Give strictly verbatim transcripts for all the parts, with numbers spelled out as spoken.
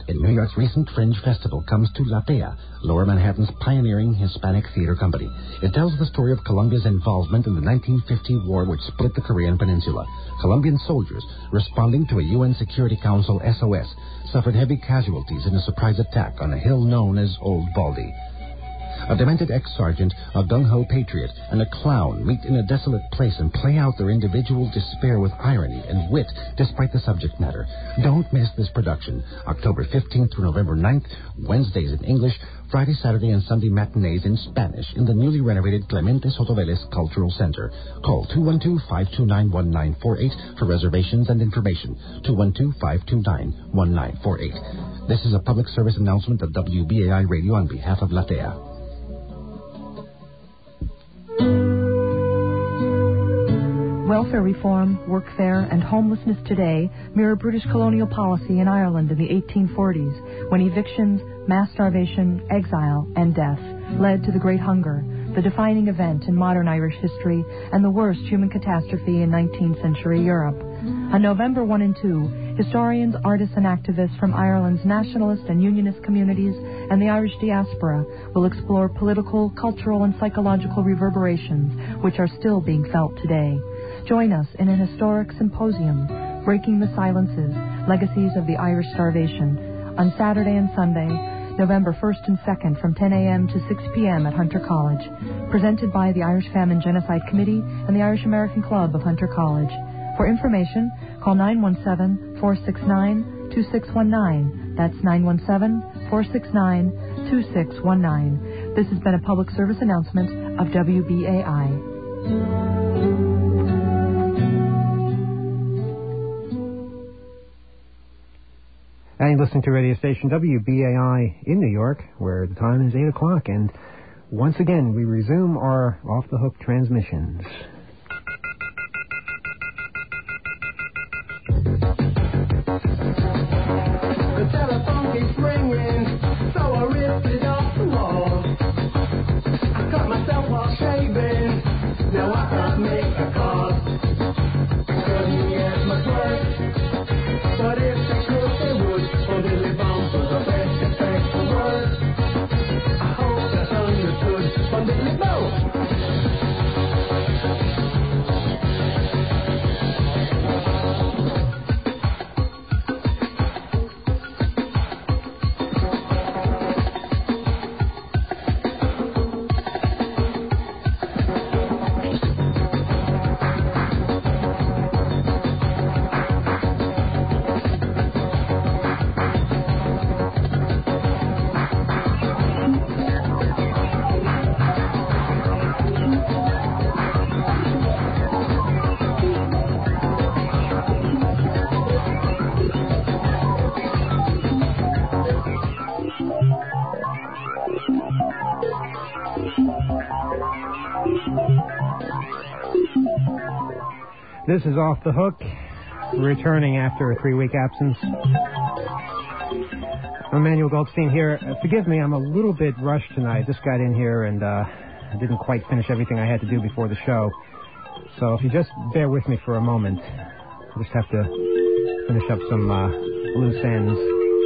In New York's recent Fringe Festival comes to Latea, Lower Manhattan's pioneering Hispanic theater company. It tells the story of Colombia's involvement in the nineteen fifty war which split the Korean peninsula. Colombian soldiers, responding to a U N Security Council S O S, suffered heavy casualties in a surprise attack on a hill known as Old Baldy. A demented ex-sergeant, a gung-ho patriot, and a clown meet in a desolate place and play out their individual despair with irony and wit despite the subject matter. Don't miss this production. October fifteenth through November ninth, Wednesdays in English, Friday, Saturday, and Sunday matinees in Spanish in the newly renovated Clemente Soto Vélez Cultural Center. Call two one two, five two nine, one nine four eight for reservations and information. two one two, five two nine, one nine four eight. This is a public service announcement of W B A I Radio on behalf of Latea. Welfare reform, workfare, and homelessness today mirror British colonial policy in Ireland in the eighteen forties, when evictions, mass starvation, exile, and death led to the Great Hunger, the defining event in modern Irish history and the worst human catastrophe in nineteenth century Europe. On November first and second, historians, artists, and activists from Ireland's nationalist and unionist communities and the Irish diaspora will explore political, cultural, and psychological reverberations which are still being felt today. Join us in an historic symposium, Breaking the Silences, Legacies of the Irish Starvation, on Saturday and Sunday, November first and second from ten a.m. to six p.m. at Hunter College. Presented by the Irish Famine Genocide Committee and the Irish American Club of Hunter College. For information, call nine one seven, four six nine, two six one nine. That's nine one seven, four six nine, two six one nine. This has been a public service announcement of W B A I. And you're listening to radio station W B A I in New York, where the time is eight o'clock. And once again, we resume our off-the-hook transmissions. The telephone keeps ringing, so I ripped it off the wall. I cut myself while shaving, now I can't make a call. Couldn't get much work, but if they could, they would. For the live on for the best effect the word. I hope that's understood. On the live This is Off the Hook, returning after a three-week absence. I'm Emmanuel Goldstein here. Uh, forgive me, I'm a little bit rushed tonight. Just got in here and uh, I didn't quite finish everything I had to do before the show. So if you just bear with me for a moment, I just have to finish up some uh, loose ends.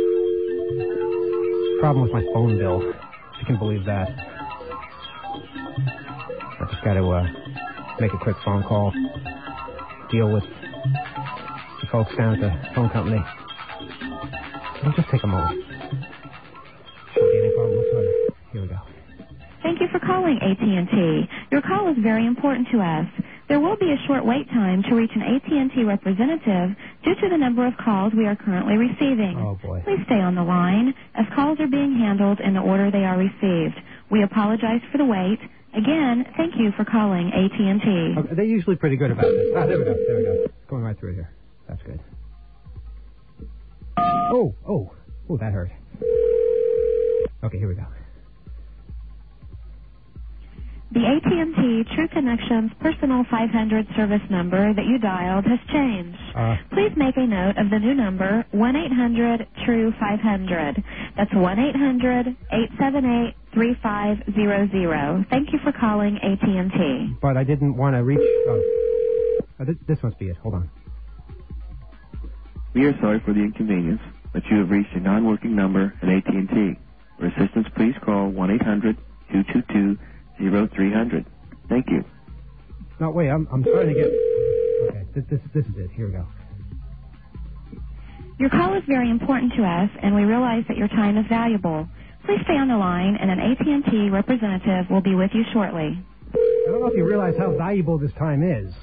Problem with my phone bill, if you can believe that. I just got to uh, make a quick phone call. Deal with the folks down at the phone company. It'll just take a moment. Shouldn't be any problem whatsoever. Here we go. Thank you for calling A T and T. Your call is very important to us. There will be a short wait time to reach an A T and T representative due to the number of calls we are currently receiving. Oh, boy. Please stay on the line as calls are being handled in the order they are received. We apologize for the wait. Again, thank you for calling A T and T. Okay, they're usually pretty good about this. Ah, there we go. There we go. Going right through here. That's good. Oh, oh. Oh, that hurt. Okay, here we go. The A T and T True Connections personal five hundred service number that you dialed has changed. Uh, Please make a note of the new number, one eight hundred true five hundred. That's one eight hundred, eight seven eight, three five zero zero. Thank you for calling A T and T. but I didn't want to reach... Oh, oh this, this must be it. Hold on. We are sorry for the inconvenience. but you have reached a non-working number at A T and T. For assistance, please call one eight hundred two two two zero three zero zero. Thank you. No, wait, I'm, I'm trying to get... Okay, this, this, this is it. Here we go. Your call is very important to us, and we realize that your time is valuable. Please stay on the line, and an A T and T representative will be with you shortly. I don't know if you realize how valuable this time is.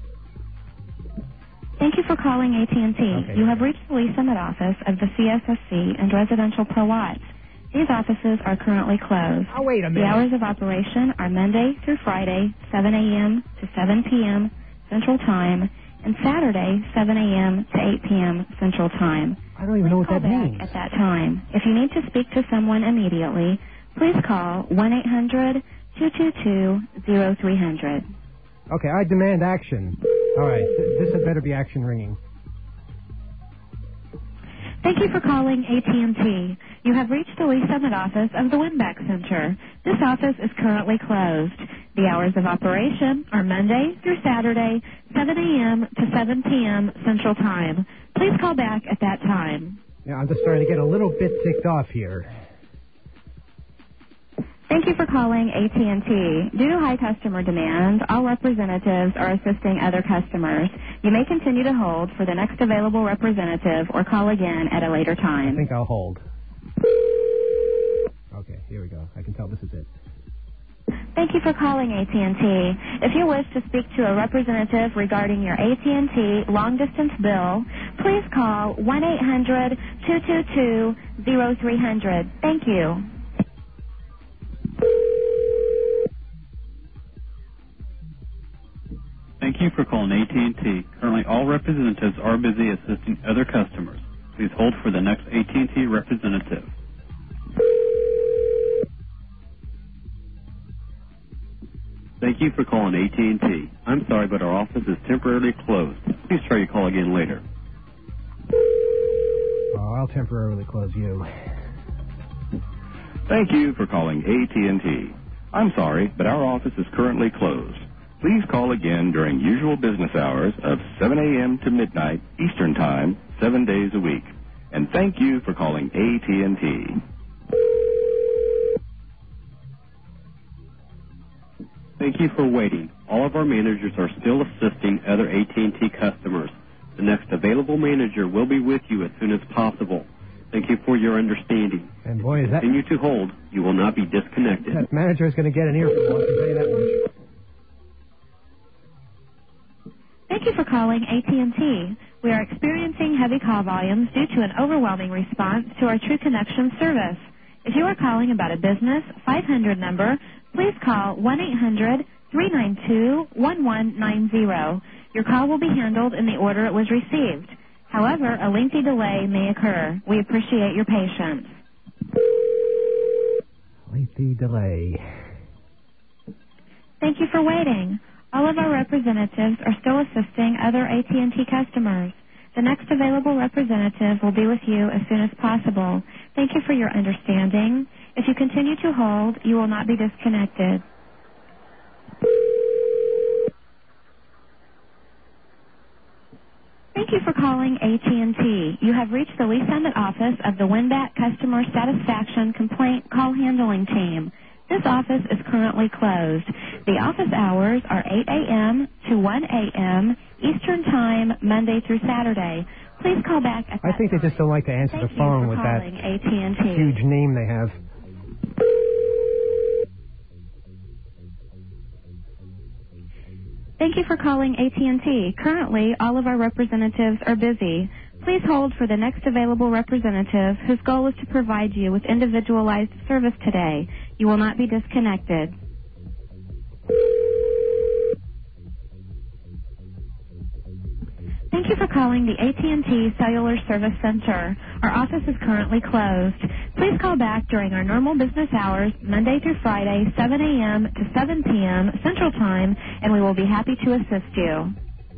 Thank you for calling A T and T. Okay. You have reached the Lee Summit office of the C S S C and Residential Per Watts. These offices are currently closed. Oh, wait a minute. The hours of operation are Monday through Friday, seven a.m. to seven p.m. Central Time, and Saturday, seven a.m. to eight p.m. Central Time. I don't even know what Call that back means. at that time. If you need to speak to someone immediately, please call one eight hundred two two two zero three zero zero. Okay, I demand action. All right, th- this had better be action ringing. Thank you for calling A T and T. You have reached the Lee Summit office of the Winback Center. This office is currently closed. The hours of operation are Monday through Saturday, seven a.m. to seven p.m. Central Time. Please call back at that time. Yeah, I'm just starting to get a little bit ticked off here. Thank you for calling A T and T. Due to high customer demand, all representatives are assisting other customers. You may continue to hold for the next available representative or call again at a later I time. think I'll hold. Okay, here we go. I can tell this is it. Thank you for calling A T and T. If you wish to speak to a representative regarding your A T and T long-distance bill, please call one eight hundred two two two zero three zero zero. Thank you. Thank you for calling A T and T. Currently, all representatives are busy assisting other customers. Please hold for the next A T and T representative. Thank you for calling A T and T. I'm sorry, but our office is temporarily closed. Please try your call again later. Oh, I'll temporarily close you. Thank you for calling A T and T. I'm sorry, but our office is currently closed. Please call again during usual business hours of seven a.m. to midnight Eastern Time, seven days a week. And thank you for calling A T and T. Thank you for waiting. All of our managers are still assisting other A T and T customers. The next available manager will be with you as soon as possible. Thank you for your understanding. And boy, is that... Continue to hold. You will not be disconnected. That manager is going to get an earful, I can tell you that much. Thank you for calling A T and T. We are experiencing heavy call volumes due to an overwhelming response to our True Connection service. If you are calling about a business five hundred number, please call one eight hundred three nine two one one nine zero. Your call will be handled in the order it was received. However, a lengthy delay may occur. We appreciate your patience. Lengthy delay. Thank you for waiting. All of our representatives are still assisting other A T and T customers. The next available representative will be with you as soon as possible. Thank you for your understanding. If you continue to hold, you will not be disconnected. Thank you for calling A T and T. You have reached the Lee Summit office of the Winback Customer Satisfaction Complaint Call Handling Team. This office is currently closed. The office hours are eight a.m. to one a.m. Eastern Time, Monday through Saturday. Please call back at that I think they time. just don't like to answer Thank the phone you for with that calling A T and T. huge name they have. Thank you for calling A T and T. Currently, all of our representatives are busy. Please hold for the next available representative whose goal is to provide you with individualized service today. You will not be disconnected. Thank you for calling the A T and T Cellular Service Center. Our office is currently closed. Please call back during our normal business hours, Monday through Friday, seven a.m. to seven p.m. Central Time, and we will be happy to assist you.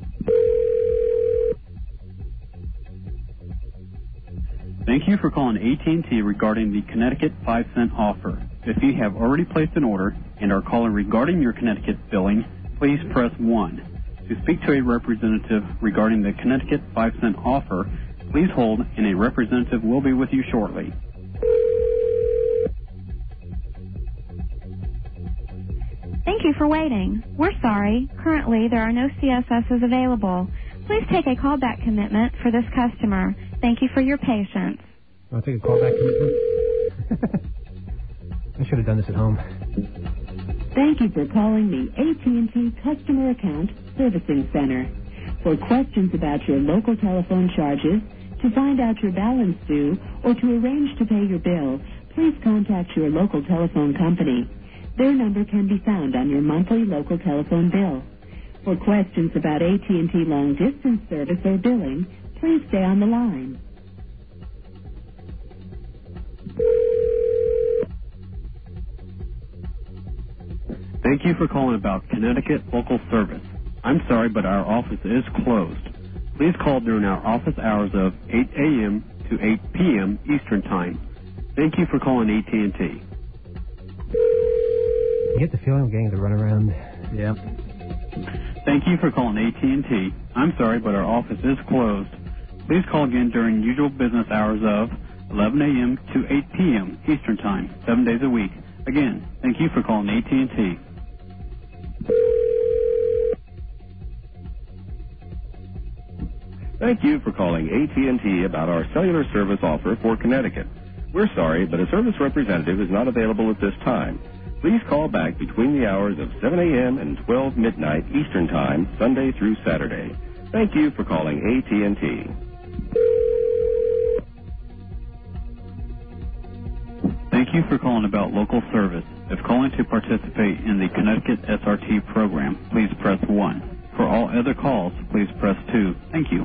Thank you for calling A T and T regarding the Connecticut five cent offer. If you have already placed an order and are calling regarding your Connecticut billing, please press one. To speak to a representative regarding the Connecticut five cent offer, Please hold, and a representative will be with you shortly. Thank you for waiting. We're sorry. Currently, there are no C S Ss available. Please take a callback commitment for this customer. Thank you for your patience. I'll take a callback commitment. I should have done this at home. Thank you for calling the A T and T Customer Account Servicing Center. For questions about your local telephone charges, to find out your balance due, or to arrange to pay your bill, please contact your local telephone company. Their number can be found on your monthly local telephone bill. For questions about A T and T long-distance service or billing, please stay on the line. Thank you for calling about Connecticut Local Service. I'm sorry, but our office is closed. Please call during our office hours of eight a.m. to eight p.m. Eastern Time. Thank you for calling A T and T. You get the feeling I'm getting the runaround. Yep. Thank you for calling A T and T. I'm sorry, but our office is closed. Please call again during usual business hours of eleven a.m. to eight p.m. Eastern Time, seven days a week. Again, thank you for calling A T and T. Thank you for calling A T and T about our cellular service offer for Connecticut. We're sorry, but a service representative is not available at this time. Please call back between the hours of seven a.m. and twelve midnight Eastern Time, Sunday through Saturday. Thank you for calling A T and T. Thank you for calling about local service. If calling to participate in the Connecticut S R T program, please press one. For all other calls, please press two. Thank you.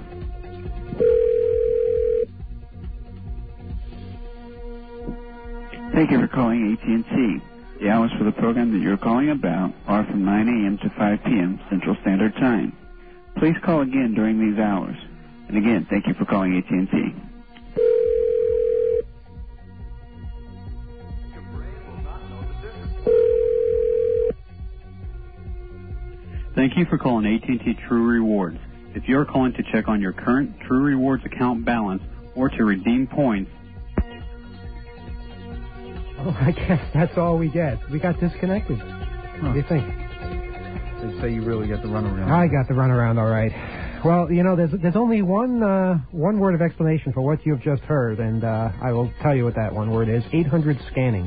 Thank you for calling A T and T. The hours for the program that you're calling about are from nine a.m. to five p.m. Central Standard Time. Please call again during these hours. And again, thank you for calling A T and T. Thank you for calling A T and T True Rewards. If you're calling to check on your current True Rewards account balance or to redeem points, oh, I guess that's all we get. We got disconnected. Huh. What do you think? They say you really get the runaround. I got the runaround, all right. Well, you know, there's there's only one uh, one word of explanation for what you've just heard, and uh, I will tell you what that one word is. eight hundred scanning.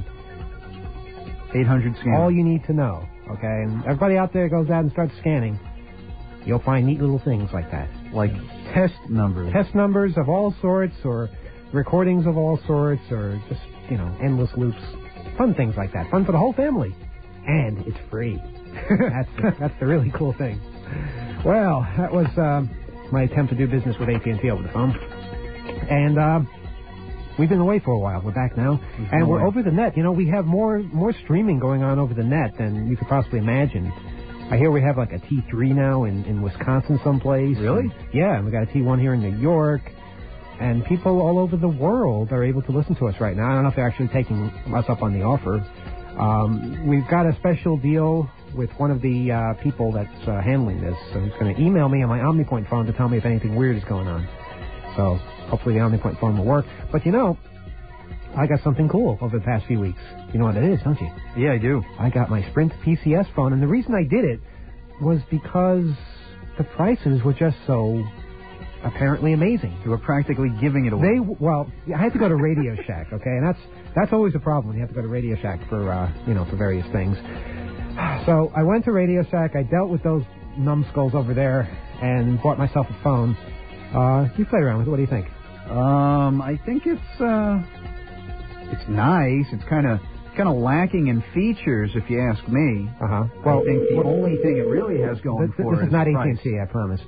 eight hundred scanning. All you need to know, okay? And everybody out there goes out and starts scanning. You'll find neat little things like that. Like test numbers. Test numbers of all sorts, or recordings of all sorts, or just, you know, endless loops. Fun things like that. Fun for the whole family. And it's free. that's, the, that's the really cool thing. Well, that was uh, my attempt to do business with A T and T over the phone. And uh, we've been away for a while. We're back now. We've and we're away. over the net. You know, we have more more streaming going on over the net than you could possibly imagine. I hear we have like a T three now in, in Wisconsin someplace. Really? And, yeah, and we got a T one here in New York. And people all over the world are able to listen to us right now. I don't know if they're actually taking us up on the offer. Um, we've got a special deal with one of the uh, people that's uh, handling this. So he's going to email me on my OmniPoint phone to tell me if anything weird is going on. So hopefully the OmniPoint phone will work. But, you know, I got something cool over the past few weeks. You know what it is, don't you? Yeah, I do. I got my Sprint P C S phone, and the reason I did it was because the prices were just so apparently amazing. You were practically giving it away. They well, I had to go to Radio Shack, okay, and that's that's always a problem when you have to go to Radio Shack for uh, you know for various things. So I went to Radio Shack. I dealt with those numbskulls over there and bought myself a phone. Uh, you played around with it. What do you think? Um, I think it's uh, it's nice. It's kind of kind of lacking in features, if you ask me. Uh huh. Well, I think the what, only thing it really has going this, for this it is not A T price. and T, I promise.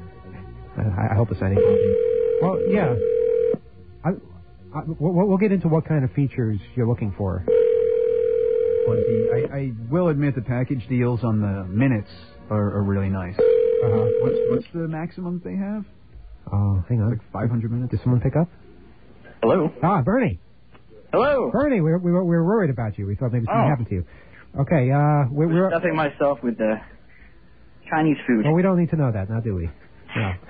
I, I hope it's not A T and T. Well, yeah. I, I, we'll, we'll get into what kind of features you're looking for. But the, I, I will admit the package deals on the minutes are, are really nice. Uh-huh. What's what's the maximum they have? Oh, hang on. Like five hundred minutes. Did someone pick up? Hello. Ah, Bernie. Hello. Bernie, we were, we were, we were worried about you. We thought maybe something Oh. happened to you. Okay, uh, we, we're... stuffing myself with the Chinese food. Well, we don't need to know that, now do we? No.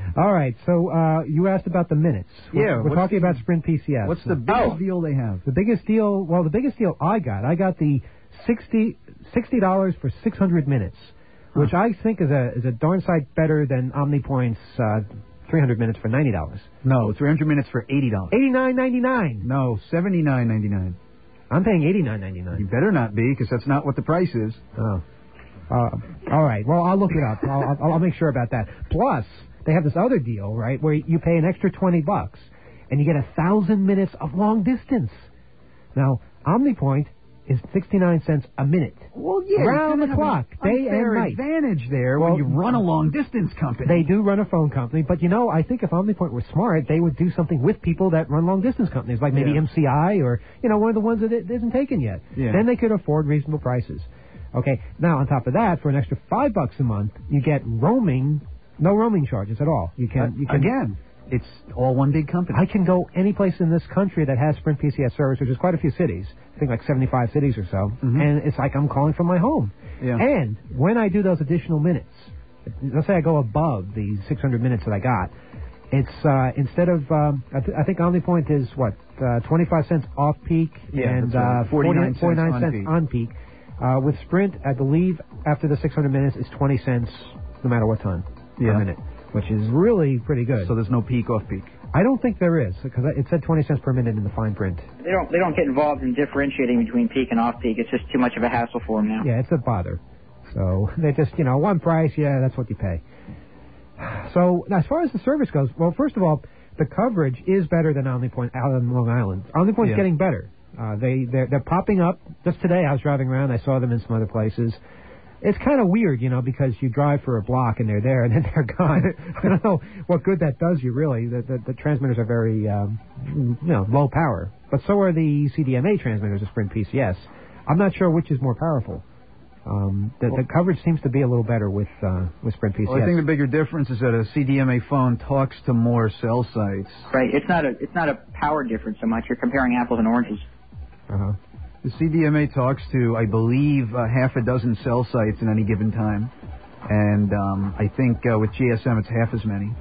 All right, so uh, you asked about the minutes. We're, Yeah, we're what's talking the- about Sprint P C S. What's the biggest deal they have? The biggest deal, well, the biggest deal I got, I got the sixty dollars for six hundred minutes, which I think is a is a darn sight better than OmniPoint's uh, three hundred minutes for ninety dollars. No, three hundred minutes for eighty dollars. eighty-nine ninety-nine. No, seventy-nine ninety-nine. I'm paying eighty-nine ninety-nine. You better not be, because that's not what the price is. Oh. Uh, all right. Well, I'll look it up. I'll, I'll, I'll make sure about that. Plus, they have this other deal, right, where you pay an extra twenty bucks, and you get a thousand minutes of long distance. Now, OmniPoint is sixty-nine cents a minute. Well, yeah, round you the have clock, an day and unfair night. advantage there Well, when you run a long distance company. They do run a phone company, but you know, I think if OmniPoint were smart, they would do something with people that run long distance companies, like maybe Yeah. M C I or you know one of the ones that it isn't taken yet. Yeah. Then they could afford reasonable prices. Okay. Now on top of that, for an extra five bucks a month, you get roaming, no roaming charges at all. You can, you can Again, it's all one big company. I can go any place in this country that has Sprint P C S service, which is quite a few cities. I think like seventy-five cities or so. Mhm. And it's like I'm calling from my home. Yeah. And when I do those additional minutes, let's say I go above the six hundred minutes that I got, it's uh, instead of, um, I, th- I think OmniPoint is, what, uh, twenty-five cents off peak Yeah, and that's right. uh, forty-nine cents on cents peak. on peak. Uh, with Sprint, I believe after the six hundred minutes, it's twenty cents no matter what time Yeah. per minute, which is really pretty good. So there's no peak off peak. I don't think there is, because it said twenty cents per minute in the fine print. They don't they don't get involved in differentiating between peak and off peak. It's just too much of a hassle for them now. Yeah, it's a bother. So they just, you know, one price, yeah, that's what you pay. So as far as the service goes, well, first of all, the coverage is better than OmniPoint out on Long Island. OmniPoint's Yeah. getting better. Uh, they they're, they're popping up. Just today, I was driving around. I saw them in some other places. It's kind of weird, you know, because you drive for a block and they're there and then they're gone. I don't know what good that does you, really. The, the, the transmitters are very, um, you know, low power. But so are the C D M A transmitters of Sprint P C S. I'm not sure which is more powerful. Um, the, the coverage seems to be a little better with uh, with Sprint P C S. Well, I think the bigger difference is that a C D M A phone talks to more cell sites. Right. It's not a it's not a power difference so much. You're comparing apples and oranges. Uh-huh. The C D M A talks to, I believe, uh, half a dozen cell sites at any given time. And um, I think uh, with G S M it's half as many.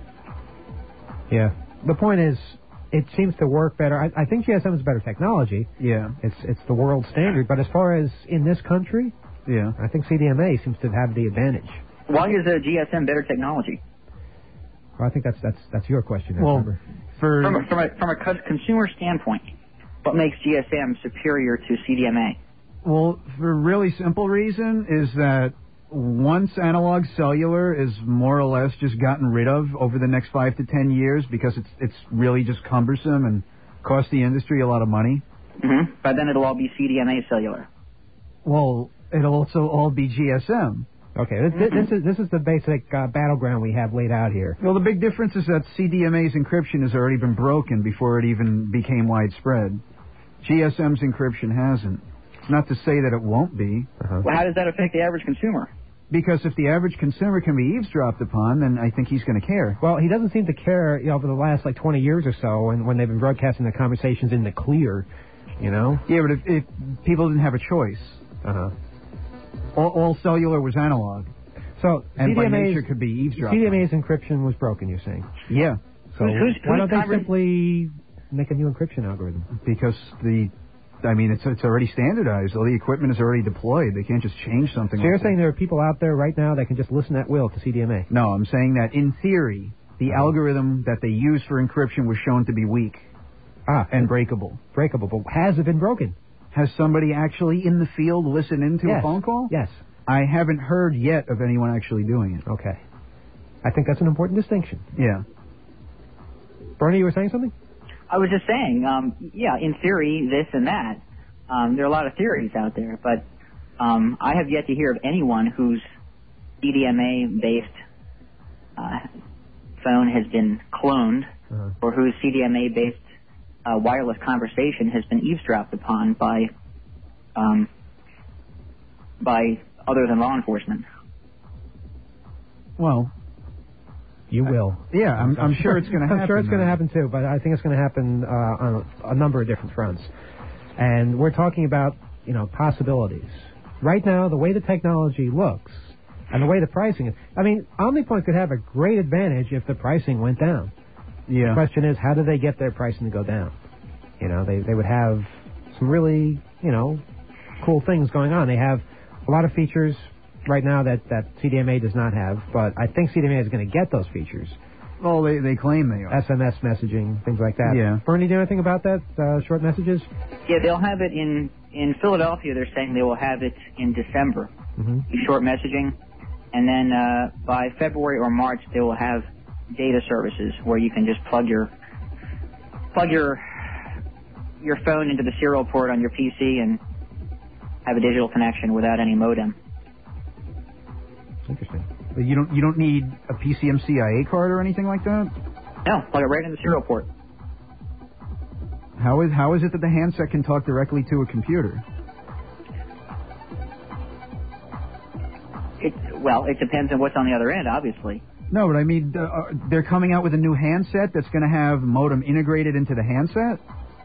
Yeah. The point is, it seems to work better. I, I think G S M is better technology. Yeah. It's it's the world standard. But as far as in this country, yeah, I think C D M A seems to have the advantage. Why is a G S M better technology? Well, I think that's that's that's your question. I Well, remember. for From a, from a from a cus- consumer standpoint, what makes G S M superior to C D M A? Well, for a really simple reason is that once analog cellular is more or less just gotten rid of over the next five to ten years because it's it's really just cumbersome and costs the industry a lot of money. Mm-hmm. By then it'll all be C D M A cellular. Well, it'll also all be G S M. Okay, this, this is this is the basic uh, battleground we have laid out here. Well, the big difference is that C D M A's encryption has already been broken before it even became widespread. G S M's encryption hasn't. It's not to say that it won't be. Uh-huh. Well, how does that affect the average consumer? Because if the average consumer can be eavesdropped upon, then I think he's going to care. Well, he doesn't seem to care, you know, over the last like twenty years or so, and when they've been broadcasting the conversations in the clear, you know. Yeah, but if, if people didn't have a choice, uh-huh. all, all cellular was analog. So and by C D M A's nature could be eavesdropped. C D M A's encryption was broken. You're saying? Yeah. So Who's- who's- why who's don't they conver- simply make a new encryption algorithm? Because the, I mean, it's it's already standardized. All the equipment is already deployed. They can't just change something. So you're like saying there are people out there right now that can just listen at will to C D M A? that. No, I'm saying that in theory, the Oh. algorithm that they use for encryption was shown to be weak Ah, and breakable. breakable, but has it been broken? Has somebody actually in the field listened into Yes. a phone call? Yes. I haven't heard yet of anyone actually doing it. Okay. I think that's an important distinction. Yeah. Bernie, you were saying something? I was just saying, um, yeah, in theory, this and that. Um, there are a lot of theories out there, but um, I have yet to hear of anyone whose C D M A-based uh, phone has been cloned Uh-huh. or whose C D M A-based uh, wireless conversation has been eavesdropped upon by um, by other than law enforcement. Well, You will. yeah, I'm, I'm sure it's going to happen. I'm sure it's going to though. happen too, but I think it's going to happen uh, on a, a number of different fronts. And we're talking about, you know, possibilities. Right now, the way the technology looks, And the way the pricing is, I mean, OmniPoint could have a great advantage if the pricing went down. Yeah. The question is, how do they get their pricing to go down? You know, they they would have some really, you know, cool things going on. They have a lot of features right now that, that C D M A does not have, but I think C D M A is going to get those features. Well, they they claim they are. S M S messaging, things like that. Yeah. Bernie, do you know anything about that, uh, short messages? Yeah, they'll have it in, in Philadelphia. They're saying they will have it in December, Mm-hmm. short messaging. And then uh, by February or March, they will have data services where you can just plug your plug your your phone into the serial port on your P C and have a digital connection without any modem. Interesting. But you don't you don't need a P C M C I A card or anything like that? No, plug it right in the serial port. How is how is it that the handset can talk directly to a computer? It, well, it depends on what's on the other end, obviously. No, but I mean, uh, they're coming out with a new handset that's going to have modem integrated into the handset?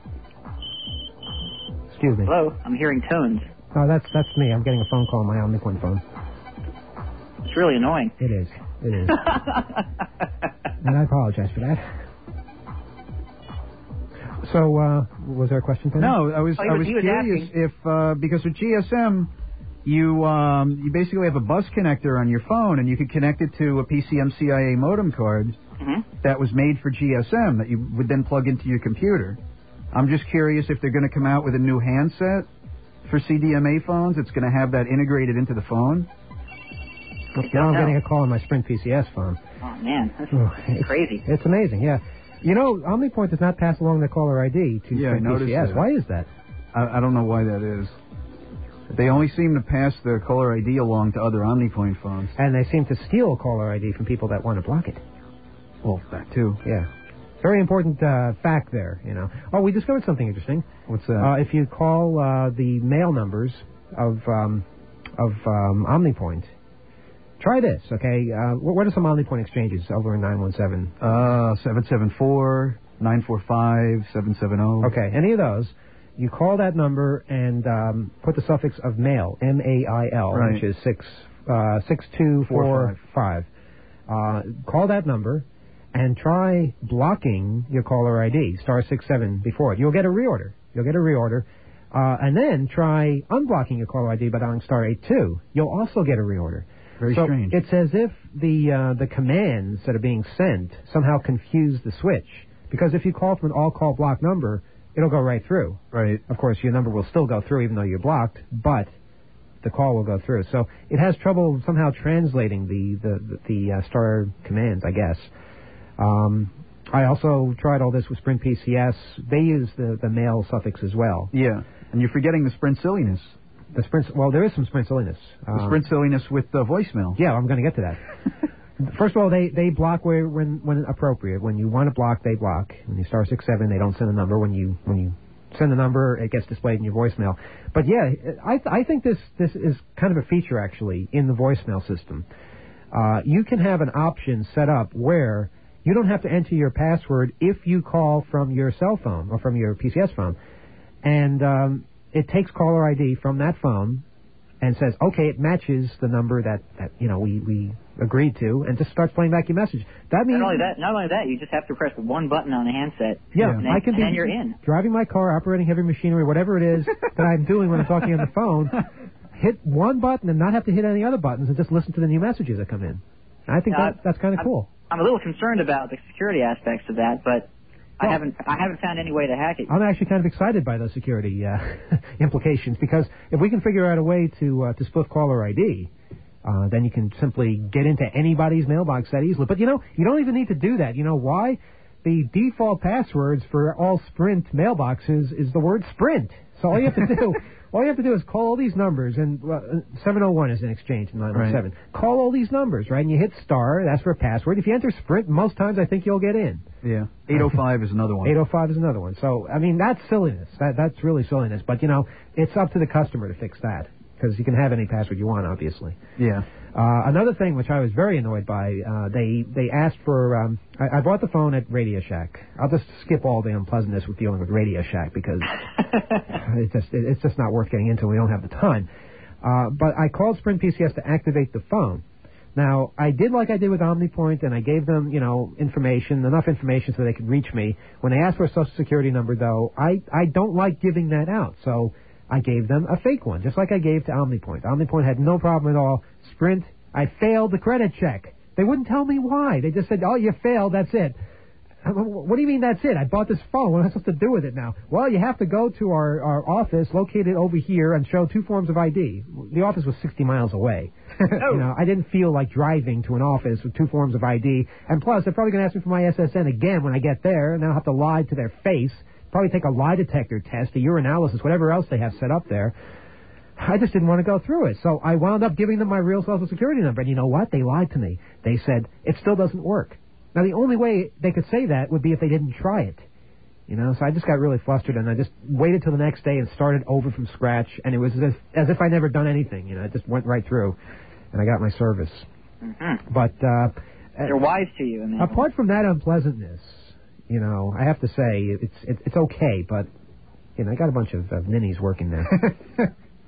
Excuse me. Hello, I'm hearing tones. Oh, that's that's me. I'm getting a phone call on my OmniPoint phone. It's really annoying. It is. It is. And I apologize for that. So, uh, was there a question, Penny? No, I was Oh, he I was- was he was curious asking. if uh, because with G S M, you um, you basically have a bus connector on your phone, and you could connect it to a P C M C I A modem card Mm-hmm. that was made for G S M that you would then plug into your computer. I'm just curious if they're going to come out with a new handset for C D M A phones. It's going to have that integrated into the phone. Now I'm getting a call on my Sprint P C S phone. Oh, man, that's Oh, it's, crazy. It's amazing, yeah. You know, OmniPoint does not pass along the caller I D to Yeah, I Sprint noticed P C S. that. Why is that? I, I don't know why that is. They only seem to pass the caller I D along to other OmniPoint phones. And they seem to steal caller I D from people that want to block it. Well, that too. Yeah. Very important uh, fact there, you know. Oh, we discovered something interesting. What's that? Uh, if you call uh, the mail numbers of um, of um, OmniPoint, try this, okay? Uh, what what are some OmniPoint exchanges over in nine one seven? Uh, seven seven four, nine four five, seven seven zero. Okay, any of those. You call that number and um, put the suffix of mail, M A I L, Right. which is six uh, six two four five. Uh, call that number and try blocking your caller I D, star six seven before it. You'll get a reorder. You'll get a reorder. Uh, and then try unblocking your caller I D by dialing star eight two. You'll also get a reorder. Very so strange. It's as if the uh, the commands that are being sent somehow confuse the switch. Because if you call from an all-call block number, it'll go right through. Right. Of course, your number will still go through even though you're blocked, but the call will go through. So it has trouble somehow translating the the, the uh, star commands, I guess. Um, I also tried all this with Sprint P C S. They use the, the mail suffix as well. Yeah, and you're forgetting the Sprint silliness. The Sprint, well, there is some Sprint silliness. The Uh, Sprint silliness with the voicemail. Yeah, I'm going to get to that. First of all, they, they block where when when appropriate. When you want to block, they block. When you star six seven, they don't send a number. When you when you send a number, it gets displayed in your voicemail. But yeah, I I think this this is kind of a feature actually in the voicemail system. Uh, you can have an option set up where you don't have to enter your password if you call from your cell phone or from your P C S phone, and um, it takes caller I D from that phone and says, okay, it matches the number that, that you know we, we agreed to, and just starts playing back your message. That means Not only that, not only that, you just have to press one button on the handset. yeah, and then, I can and be then you're in. driving my car, operating heavy machinery, whatever it is that I'm doing when I'm talking on the phone. Hit one button and not have to hit any other buttons, and just listen to the new messages that come in. I think Now, that, that's kind of I'm- cool. I'm a little concerned about the security aspects of that, but I Well- haven't I haven't found any way to hack it. I'm actually kind of excited by those security uh, implications, because if we can figure out a way to uh, to split caller I D, uh, then you can simply get into anybody's mailbox that easily. But you know, you don't even need to do that. You know why? The default passwords for all Sprint mailboxes is the word Sprint. So all you have to do, all you have to do is call all these numbers, and uh, seven oh one is an exchange in nine one seven. Right. Call all these numbers, right? And you hit star. That's for a password. If you enter Sprint, most times I think you'll get in. Yeah. eight oh five is another one. eight oh five is another one. So, I mean, that's silliness. That That's really silliness. But, you know, it's up to the customer to fix that, because you can have any password you want, obviously. Yeah. Uh, another thing which I was very annoyed by, uh, they they asked for, um, I, I bought the phone at Radio Shack. I'll just skip all the unpleasantness with dealing with Radio Shack, because it's just it's just not worth getting into. We don't have the time. Uh, but I called Sprint P C S to activate the phone. Now, I did like I did with OmniPoint, and I gave them, you know, information, enough information so they could reach me. When they asked for a Social Security number, though, I, I don't like giving that out. So I gave them a fake one, just like I gave to OmniPoint. OmniPoint had no problem at all. Sprint, I failed the credit check. They wouldn't tell me why. They just said, oh, you failed, that's it. What do you mean that's it? I bought this phone. What am I supposed to do with it now? Well, you have to go to our, our office located over here and show two forms of I D. The office was sixty miles away. Oh. You know, I didn't feel like driving to an office with two forms of I D. And plus, they're probably going to ask me for my S S N again when I get there, and then I'll have to lie to their face, probably take a lie detector test, a urinalysis, whatever else they have set up there. I just didn't want to go through it. So I wound up giving them my real Social Security number. And you know what? They lied to me. They said, it still doesn't work. Now, the only way they could say that would be if they didn't try it. You know, so I just got really flustered, and I just waited till the next day and started over from scratch, and it was as if, as if I'd never done anything. You know, it just went right through, and I got my service. Mm-hmm. But uh, they're wise to you. I mean. Apart from that unpleasantness, you know, I have to say it's it, it's okay, but you know, I got a bunch of, of ninnies working there.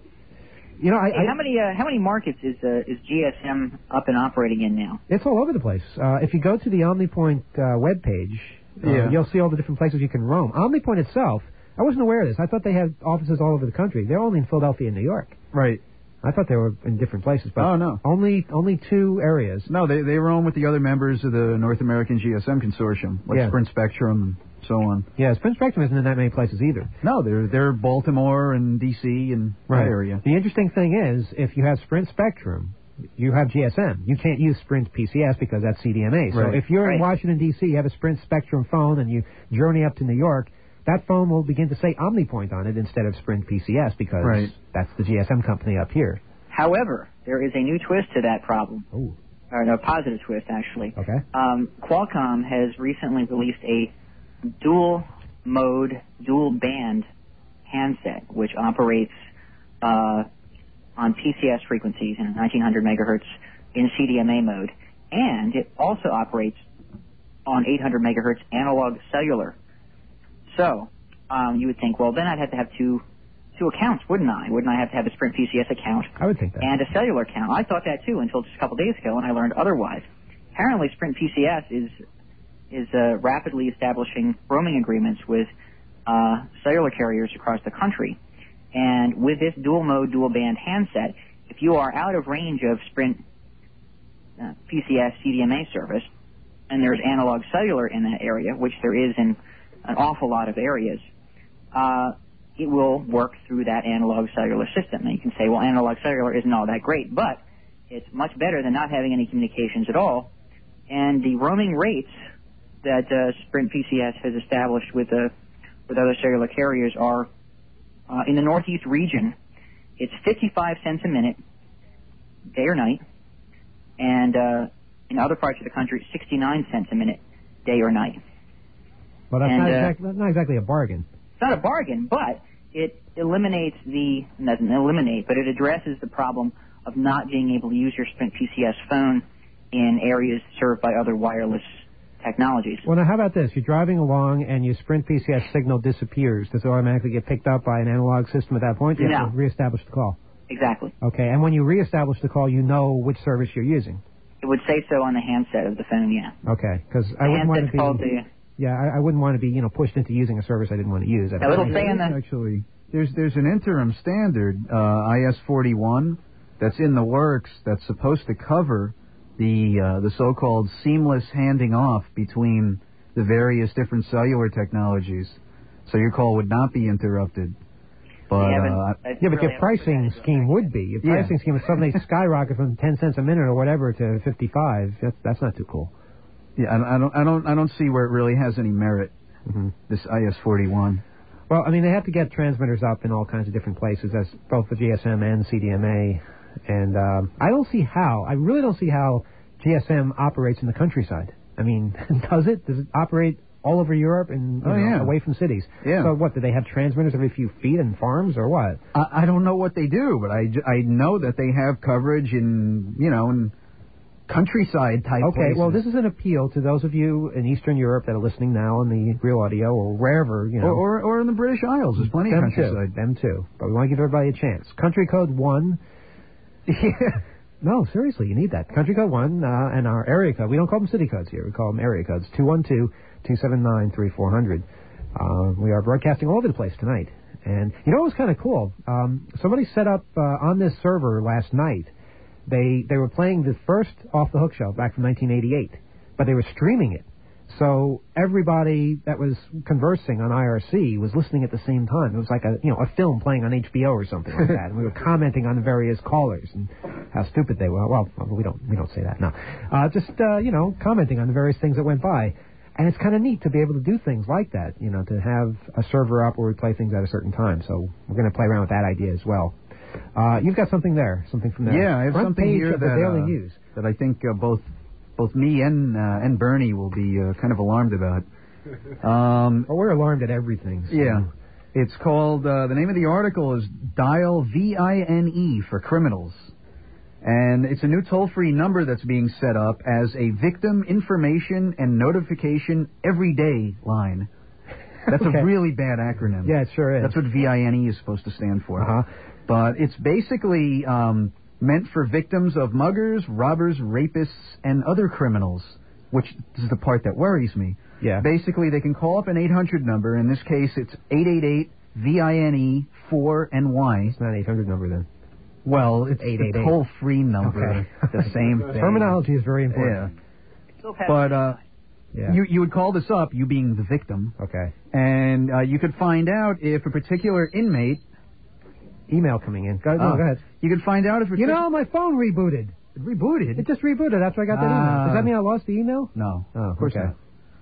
You know, I, hey, I, how many uh, how many markets is uh, is G S M up and operating in now? It's all over the place. Uh, if you go to the OmniPoint uh, webpage, uh, yeah. you'll see all the different places you can roam. OmniPoint itself, I wasn't aware of this. I thought they had offices all over the country. They're only in Philadelphia and New York. Right. I thought they were in different places, but oh, no. only only two areas. No, they they roam with the other members of the North American G S M consortium, like yeah. Sprint Spectrum and so on. Yeah, Sprint Spectrum isn't in that many places either. No, they're they're Baltimore and D C and right. that area. The interesting thing is, if you have Sprint Spectrum, you have G S M. You can't use Sprint P C S because that's C D M A. So right. if you're right. in Washington, D C, you have a Sprint Spectrum phone and you journey up to New York, that phone will begin to say OmniPoint on it instead of Sprint P C S because right. that's the G S M company up here. However, there is a new twist to that problem. Ooh. Or no, positive twist, actually. Okay. Um, Qualcomm has recently released a dual-mode, dual-band handset, which operates uh, on P C S frequencies in nineteen hundred megahertz in C D M A mode, and it also operates on eight hundred megahertz analog cellular. So um, you would think, well, then I'd have to have two two accounts, wouldn't I? Wouldn't I have to have a Sprint P C S account? I would think that. And a cellular account. I thought that too until just a couple days ago, and I learned otherwise. Apparently, Sprint P C S is is uh, rapidly establishing roaming agreements with uh, cellular carriers across the country. And with this dual-mode, dual-band handset, if you are out of range of Sprint uh, P C S C D M A service, and there's analog cellular in that area, which there is in an awful lot of areas, uh, it will work through that analog cellular system. And you can say, well, analog cellular isn't all that great, but it's much better than not having any communications at all. And the roaming rates that uh, Sprint P C S has established with uh, with other cellular carriers are uh, in the Northeast region, it's fifty-five cents a minute, day or night, and uh, in other parts of the country, it's sixty-nine cents a minute, day or night. Well, that's and, not, uh, exactly, not exactly a bargain. It's not a bargain, but it eliminates the, doesn't eliminate, but it addresses the problem of not being able to use your Sprint P C S phone in areas served by other wireless technologies. Well, now, how about this? You're driving along and your Sprint P C S signal disappears. Does it automatically get picked up by an analog system at that point? You no. have to reestablish the call. Exactly. Okay, and when you reestablish the call, you know which service you're using. It would say so on the handset of the phone, yeah. Okay, because I The wouldn't want to handset's be... called the... Yeah, I, I wouldn't want to be, you know, pushed into using a service I didn't want to use. A little say in the... Actually, there's there's an interim standard, uh, I S forty-one, that's in the works that's supposed to cover the uh, the so-called seamless handing off between the various different cellular technologies, so your call would not be interrupted. But yeah, uh, but, yeah, but your pricing scheme would be. Your Yeah. pricing scheme would suddenly skyrocket from ten cents a minute or whatever to fifty-five. That's that's not too cool. yeah, I, I don't I don't I don't see where it really has any merit. Mm-hmm. This I S forty-one. Well, I mean, they have to get transmitters up in all kinds of different places, as both the G S M and C D M A. And um, I don't see how. I really don't see how G S M operates in the countryside. I mean, does it? Does it operate all over Europe and you oh, know, yeah. away from cities? Yeah. So what, do they have transmitters every few feet in farms or what? I, I don't know what they do, but I, I know that they have coverage in, you know, in countryside type Okay, places. well, this is an appeal to those of you in Eastern Europe that are listening now on the Real Audio or wherever, you know. Or, or, or in the British Isles. There's plenty them of countryside. Too, them too. But we want to give everybody a chance. Country code one. No, seriously, you need that. Country code one uh, and our area code. We don't call them city codes here. We call them area codes. two one two, two seven nine, three four zero zero. Uh, we are broadcasting all over the place tonight. And you know what was kind of cool? Um, somebody set up uh, on this server last night. They they were playing the first Off the Hook show back from nineteen eighty-eight, but they were streaming it. So everybody that was conversing on I R C was listening at the same time. It was like a you know a film playing on H B O or something like that. And we were commenting on the various callers and how stupid they were. Well, we don't we don't say that. No, uh, just uh, you know commenting on the various things that went by. And it's kind of neat to be able to do things like that. You know, to have a server up where we play things at a certain time. So we're going to play around with that idea as well. Uh, you've got something there, something from there. Yeah, I have Front something page here of that the Daily uh, News. that I think uh, both both me and uh, and Bernie will be uh, kind of alarmed about. Um, well, we're alarmed at everything. So. Yeah, it's called. Uh, the name of the article is "Dial V I N E for Criminals," and it's a new toll-free number that's being set up as a victim information and notification everyday line. That's okay. a really bad acronym. Yeah, it sure is. That's what V I N E is supposed to stand for. Uh-huh. But it's basically um, meant for victims of muggers, robbers, rapists, and other criminals, which is the part that worries me. Yeah. Basically, they can call up an eight hundred number. In this case, it's eight eight eight V I N E four N Y. It's not an eight hundred number then. Well, it's a toll-free number. Okay. The same thing. Terminology is very important. Yeah. But uh, yeah. you you would call this up, you being the victim. Okay. And uh, you could find out if a particular inmate... Email coming in. Go, no, uh, go ahead. You could find out if... You know, my phone rebooted. It rebooted? It just rebooted after I got that uh, email. Does that mean I lost the email? No. Oh, of course okay. not.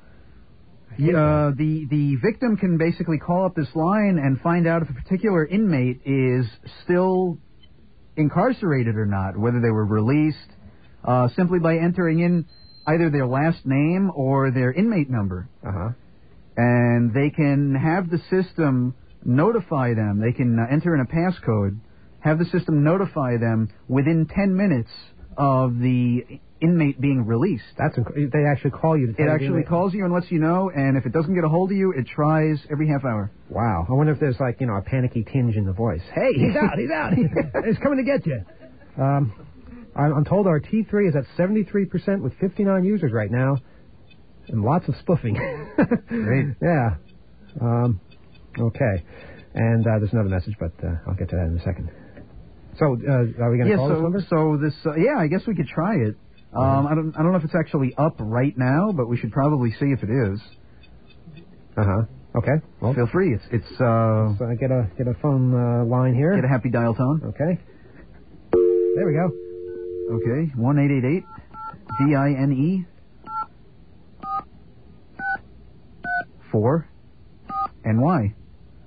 Uh, the the victim can basically call up this line and find out if a particular inmate is still incarcerated or not, whether they were released, uh, simply by entering in either their last name or their inmate number. Uh-huh. And they can have the system notify them. They can uh, enter in a passcode, have the system notify them within ten minutes of the inmate being released. That's inc- they actually call you to tell It you actually the calls you and lets you know, and if it doesn't get a hold of you, it tries every half hour. Wow. I wonder if there's, like, you know, a panicky tinge in the voice. Hey, he's out, he's out. He's coming to get you. Um, I'm, I'm told our T three is at seventy-three percent with fifty-nine users right now, and lots of spoofing. Great. Yeah. Um, okay. And uh, there's another message, but uh, I'll get to that in a second. So, uh, are we going to yeah, call so, this number? So this, uh, yeah, I guess we could try it. Um, Mm-hmm. I don't, I don't know if it's actually up right now, but we should probably see if it is. Uh huh. Okay. Well, feel free. It's, it's. Uh, let's, uh, get a get a phone uh, line here. Get a happy dial tone. Okay. There we go. Okay. One eight eight eight V I N E four N Y.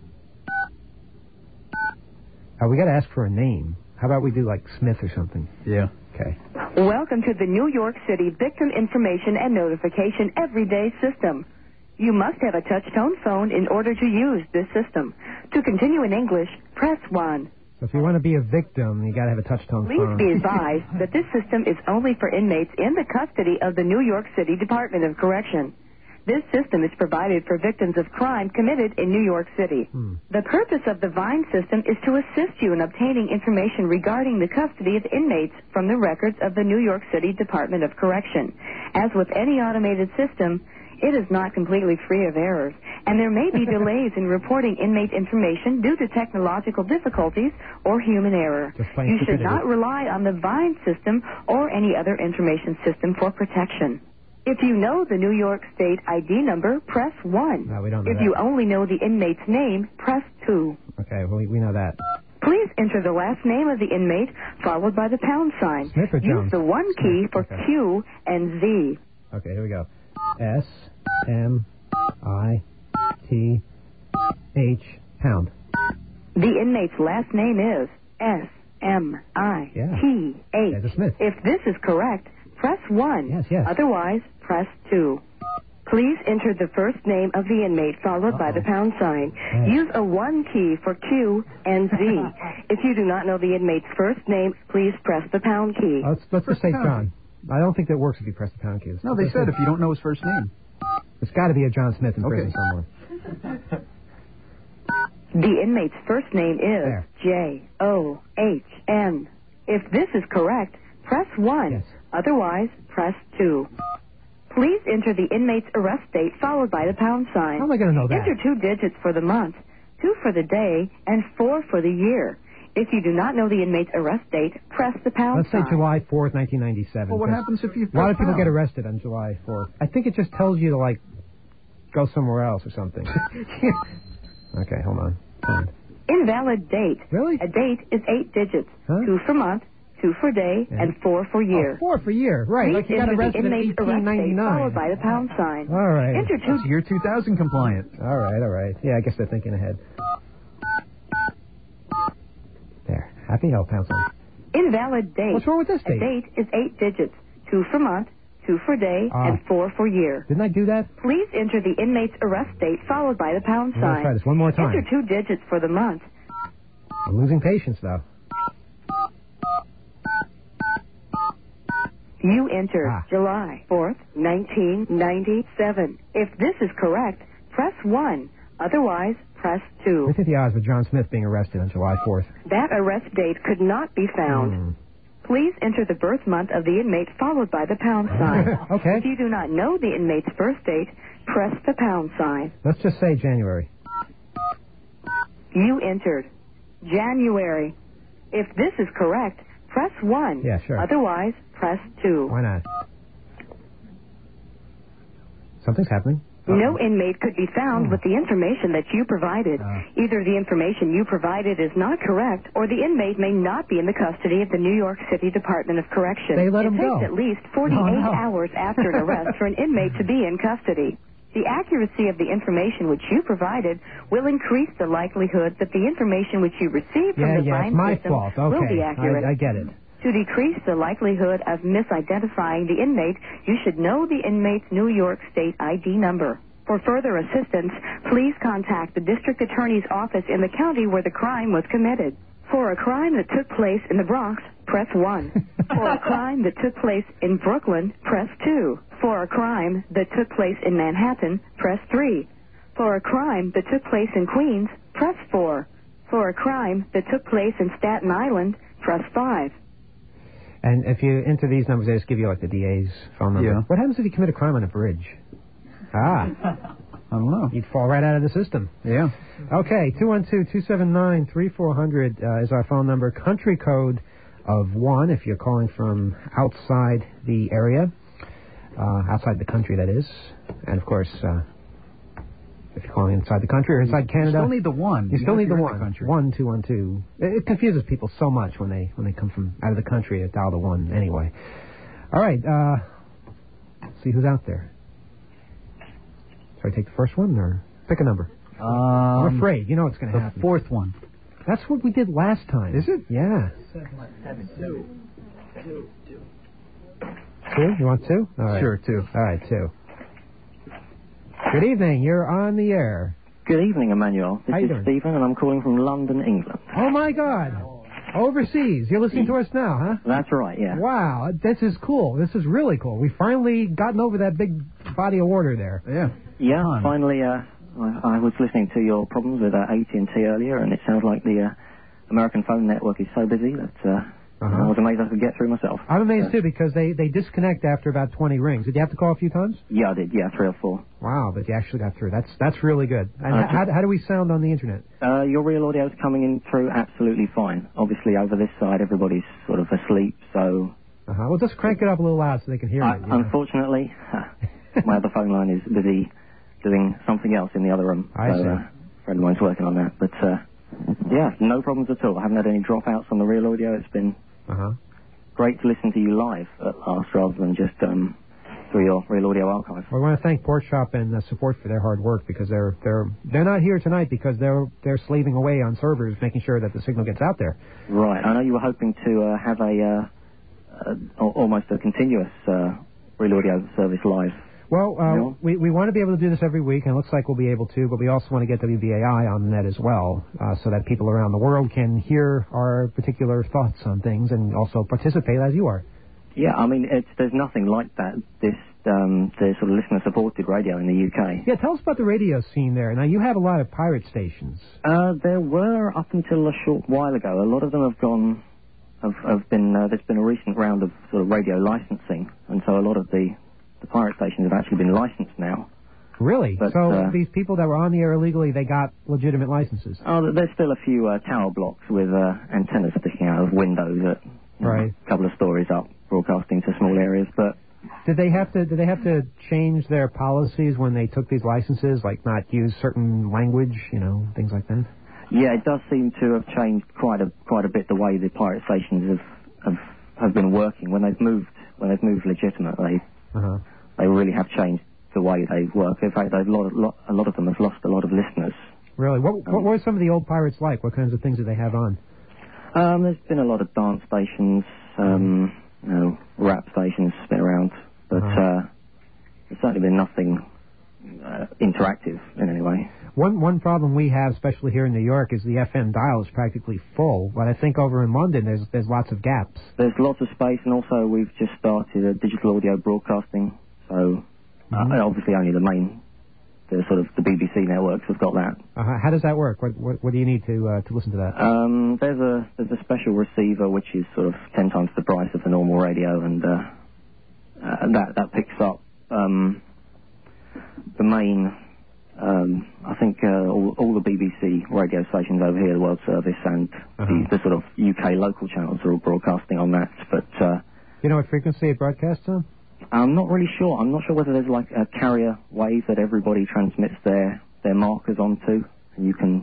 Uh, we got to ask for a name. How about we do like Smith or something? Yeah. Okay. Welcome to the New York City Victim Information and Notification Everyday System. You must have a touch-tone phone in order to use this system. To continue in English, press one. So if you want to be a victim, you got to have a touch-tone Please phone. be advised that this system is only for inmates in the custody of the New York City Department of Correction. This system is provided for victims of crime committed in New York City. Hmm. The purpose of the VINE system is to assist you in obtaining information regarding the custody of inmates from the records of the New York City Department of Correction. As with any automated system, it is not completely free of errors, and there may be delays in reporting inmate information due to technological difficulties or human error. plain You should stupidity. not rely on the VINE system or any other information system for protection. If you know the New York State I D number, press one. No, we don't know If that. you only know the inmate's name, press two. Okay, well, we, we know that. Please enter the last name of the inmate, followed by the pound sign. Smith or Use Jones? the one key for Okay. Q and Z. Okay, here we go. S M I T H pound. The inmate's last name is S M I T H. That's a Smith. If this is correct, press one. Yes, yes. Otherwise, press two. Please enter the first name of the inmate followed by the pound sign. Hey. Use a one key for Q and Z. If you do not know the inmate's first name, please press the pound key. Let's, let's just say pound John. I don't think that works if you press the pound key. No, they said if you don't know his first name. There's got to be a John Smith in prison Okay. somewhere. The inmate's first name is There. J O H N. If this is correct, press one. Yes. Otherwise, press two. Please enter the inmate's arrest date followed by the pound sign. How am I going to know that? Enter two digits for the month, two for the day, and four for the year. If you do not know the inmate's arrest date, press the pound Let's say sign. July fourth, nineteen ninety-seven. Well, what 'cause happens if you... A lot of people pound? get arrested on July fourth. I think it just tells you to, like, go somewhere else or something. Okay, hold on. Hold on. Invalid date. Really? A date is eight digits. Huh? Two for month, two for day, Yeah. and four for year. Oh, four for year. Right, Please like you got enter arrested the in inmate's eighteen arrest date ninety-nine. followed by the pound sign. All right. Enter two... That's year two thousand compliant. All right, all right. Yeah, I guess they're thinking ahead. There. Happy Hill, pound sign. Invalid date. What's wrong with this A date? date is eight digits. Two for month, two for day, Ah. and four for year. Didn't I do that? Please enter the inmate's arrest date followed by the pound I'm gonna sign. try this one more time. Enter two digits for the month. I'm losing patience, though. You entered Ah. July fourth, nineteen ninety-seven. If this is correct, press one. Otherwise, press two. What are the odds of John Smith being arrested on July fourth? That arrest date could not be found. Hmm. Please enter the birth month of the inmate followed by the pound sign. Okay. If you do not know the inmate's birth date, press the pound sign. Let's just say January. You entered January. If this is correct, press one. Yeah, sure. Otherwise, press two. Why not? Something's happening. No inmate could be found with the information that you provided. Uh. Either the information you provided is not correct, or the inmate may not be in the custody of the New York City Department of Correction. They let it him takes go. at least forty-eight Oh, no. hours after an arrest for an inmate to be in custody. The accuracy of the information which you provided will increase the likelihood that the information which you received from Yeah, the yeah, Vine it's my system fault. Okay. will be accurate. I, I get it. To decrease the likelihood of misidentifying the inmate, you should know the inmate's New York State I D number. For further assistance, please contact the district attorney's office in the county where the crime was committed. For a crime that took place in the Bronx, press one. For a crime that took place in Brooklyn, press two. For a crime that took place in Manhattan, press three. For a crime that took place in Queens, press four. For a crime that took place in Staten Island, press five. And if you enter these numbers, they just give you, like, the D A's phone number. Yeah. What happens if you commit a crime on a bridge? Ah. I don't know. You'd fall right out of the system. Yeah. Okay, two one two, two seven nine, three four zero zero uh, is our phone number. Country code of one if you're calling from outside the area, uh, outside the country, that is. And, of course, uh, if you're calling inside the country or inside Canada. You still need the one. You still need the You're in one. the country. One, two, one, two. It, it confuses people so much when they when they come from out of the country to dial the one anyway. All right, uh, let's see who's out there. Should I take the first one or pick a number? Um, I'm afraid. You know what's going to the happen. fourth one. That's what we did last time. Is it? Yeah. Two. Two? You want two? All right. Sure, two. All right, two. Good evening. You're on the air. Good evening, Emmanuel. This How you is doing? Stephen, and I'm calling from London, England. Oh, my God. Overseas. You're listening to us now, huh? That's right, yeah. Wow. This is cool. This is really cool. We finally gotten over that big body of water there. Yeah. Yeah, Fun. finally, uh, I, I was listening to your problems with uh, A T and T earlier, and it sounds like the uh, American phone network is so busy that uh, Uh-huh. I was amazed I could get through myself. I'm amazed, too, because they, they disconnect after about twenty rings. Did you have to call a few times? Yeah, I did, yeah, three or four. Wow, but you actually got through. That's that's really good. And Uh, how, how do we sound on the Internet? Uh, your real audio is coming in through absolutely fine. Obviously, over this side, everybody's sort of asleep, so... Uh-huh. Well, just crank it up a little loud so they can hear I, it. you know. unfortunately, my other phone line is busy doing something else in the other room. I so, see. Uh, a friend of mine's working on that. But, uh, yeah, no problems at all. I haven't had any dropouts on the real audio. It's been Uh-huh. great to listen to you live at last rather than just um, through your real audio archive. Well, we want to thank Port Shop and uh, Support for their hard work because they're they're they're not here tonight because they're they're slaving away on servers making sure that the signal gets out there. Right. I know you were hoping to uh, have a uh, uh, al- almost a continuous uh, real audio service live. Well, uh, No. we we want to be able to do this every week, and it looks like we'll be able to, but we also want to get W B A I on the net as well, uh, so that people around the world can hear our particular thoughts on things and also participate as you are. Yeah, I mean, it's, there's nothing like that. This um, the sort of listener-supported radio in the U K. Yeah, tell us about the radio scene there. Now, you have a lot of pirate stations. Uh, there were up until a short while ago. A lot of them have gone have, have been uh, there's been a recent round of sort of radio licensing, and so a lot of the, the pirate stations have actually been licensed now. Really? But, so uh, these people that were on the air illegally, they got legitimate licenses? Oh, there's still a few uh, tower blocks with uh, antennas sticking out of windows at you know, Right. a couple of stories up, broadcasting to small areas. But Did they have to? Did they have to change their policies when they took these licenses, like not use certain language, you know, things like that? yeah, it does seem to have changed quite a quite a bit the way the pirate stations have have, have been working. When they've moved when they've moved legitimate, they Uh-huh. they really have changed the way they work. In fact, they've lot, lot, a lot of them have lost a lot of listeners. Really? What, what were some of the old pirates like? What kinds of things did they have on? Um, there's been a lot of dance stations, um, you know, rap stations been around, but uh, there's certainly been nothing uh, interactive in any way. One one problem we have, especially here in New York, is the F M dial is practically full. But I think over in London, there's there's lots of gaps. There's lots of space, and also we've just started a digital audio broadcasting, so Mm-hmm. uh, obviously only the main, the sort of the B B C networks have got that. Uh-huh. How does that work? What what, what do you need to uh, to listen to that? Um, there's a there's a special receiver which is sort of ten times the price of the normal radio, and uh, uh, that that picks up um, the main. Um, I think uh, all, all the B B C radio stations over here, the World Service, and Uh-huh. the, the sort of U K local channels are all broadcasting on that. But uh, You know what frequency it broadcasts on? I'm not really sure. I'm not sure whether there's like a carrier wave that everybody transmits their their markers onto, and you can,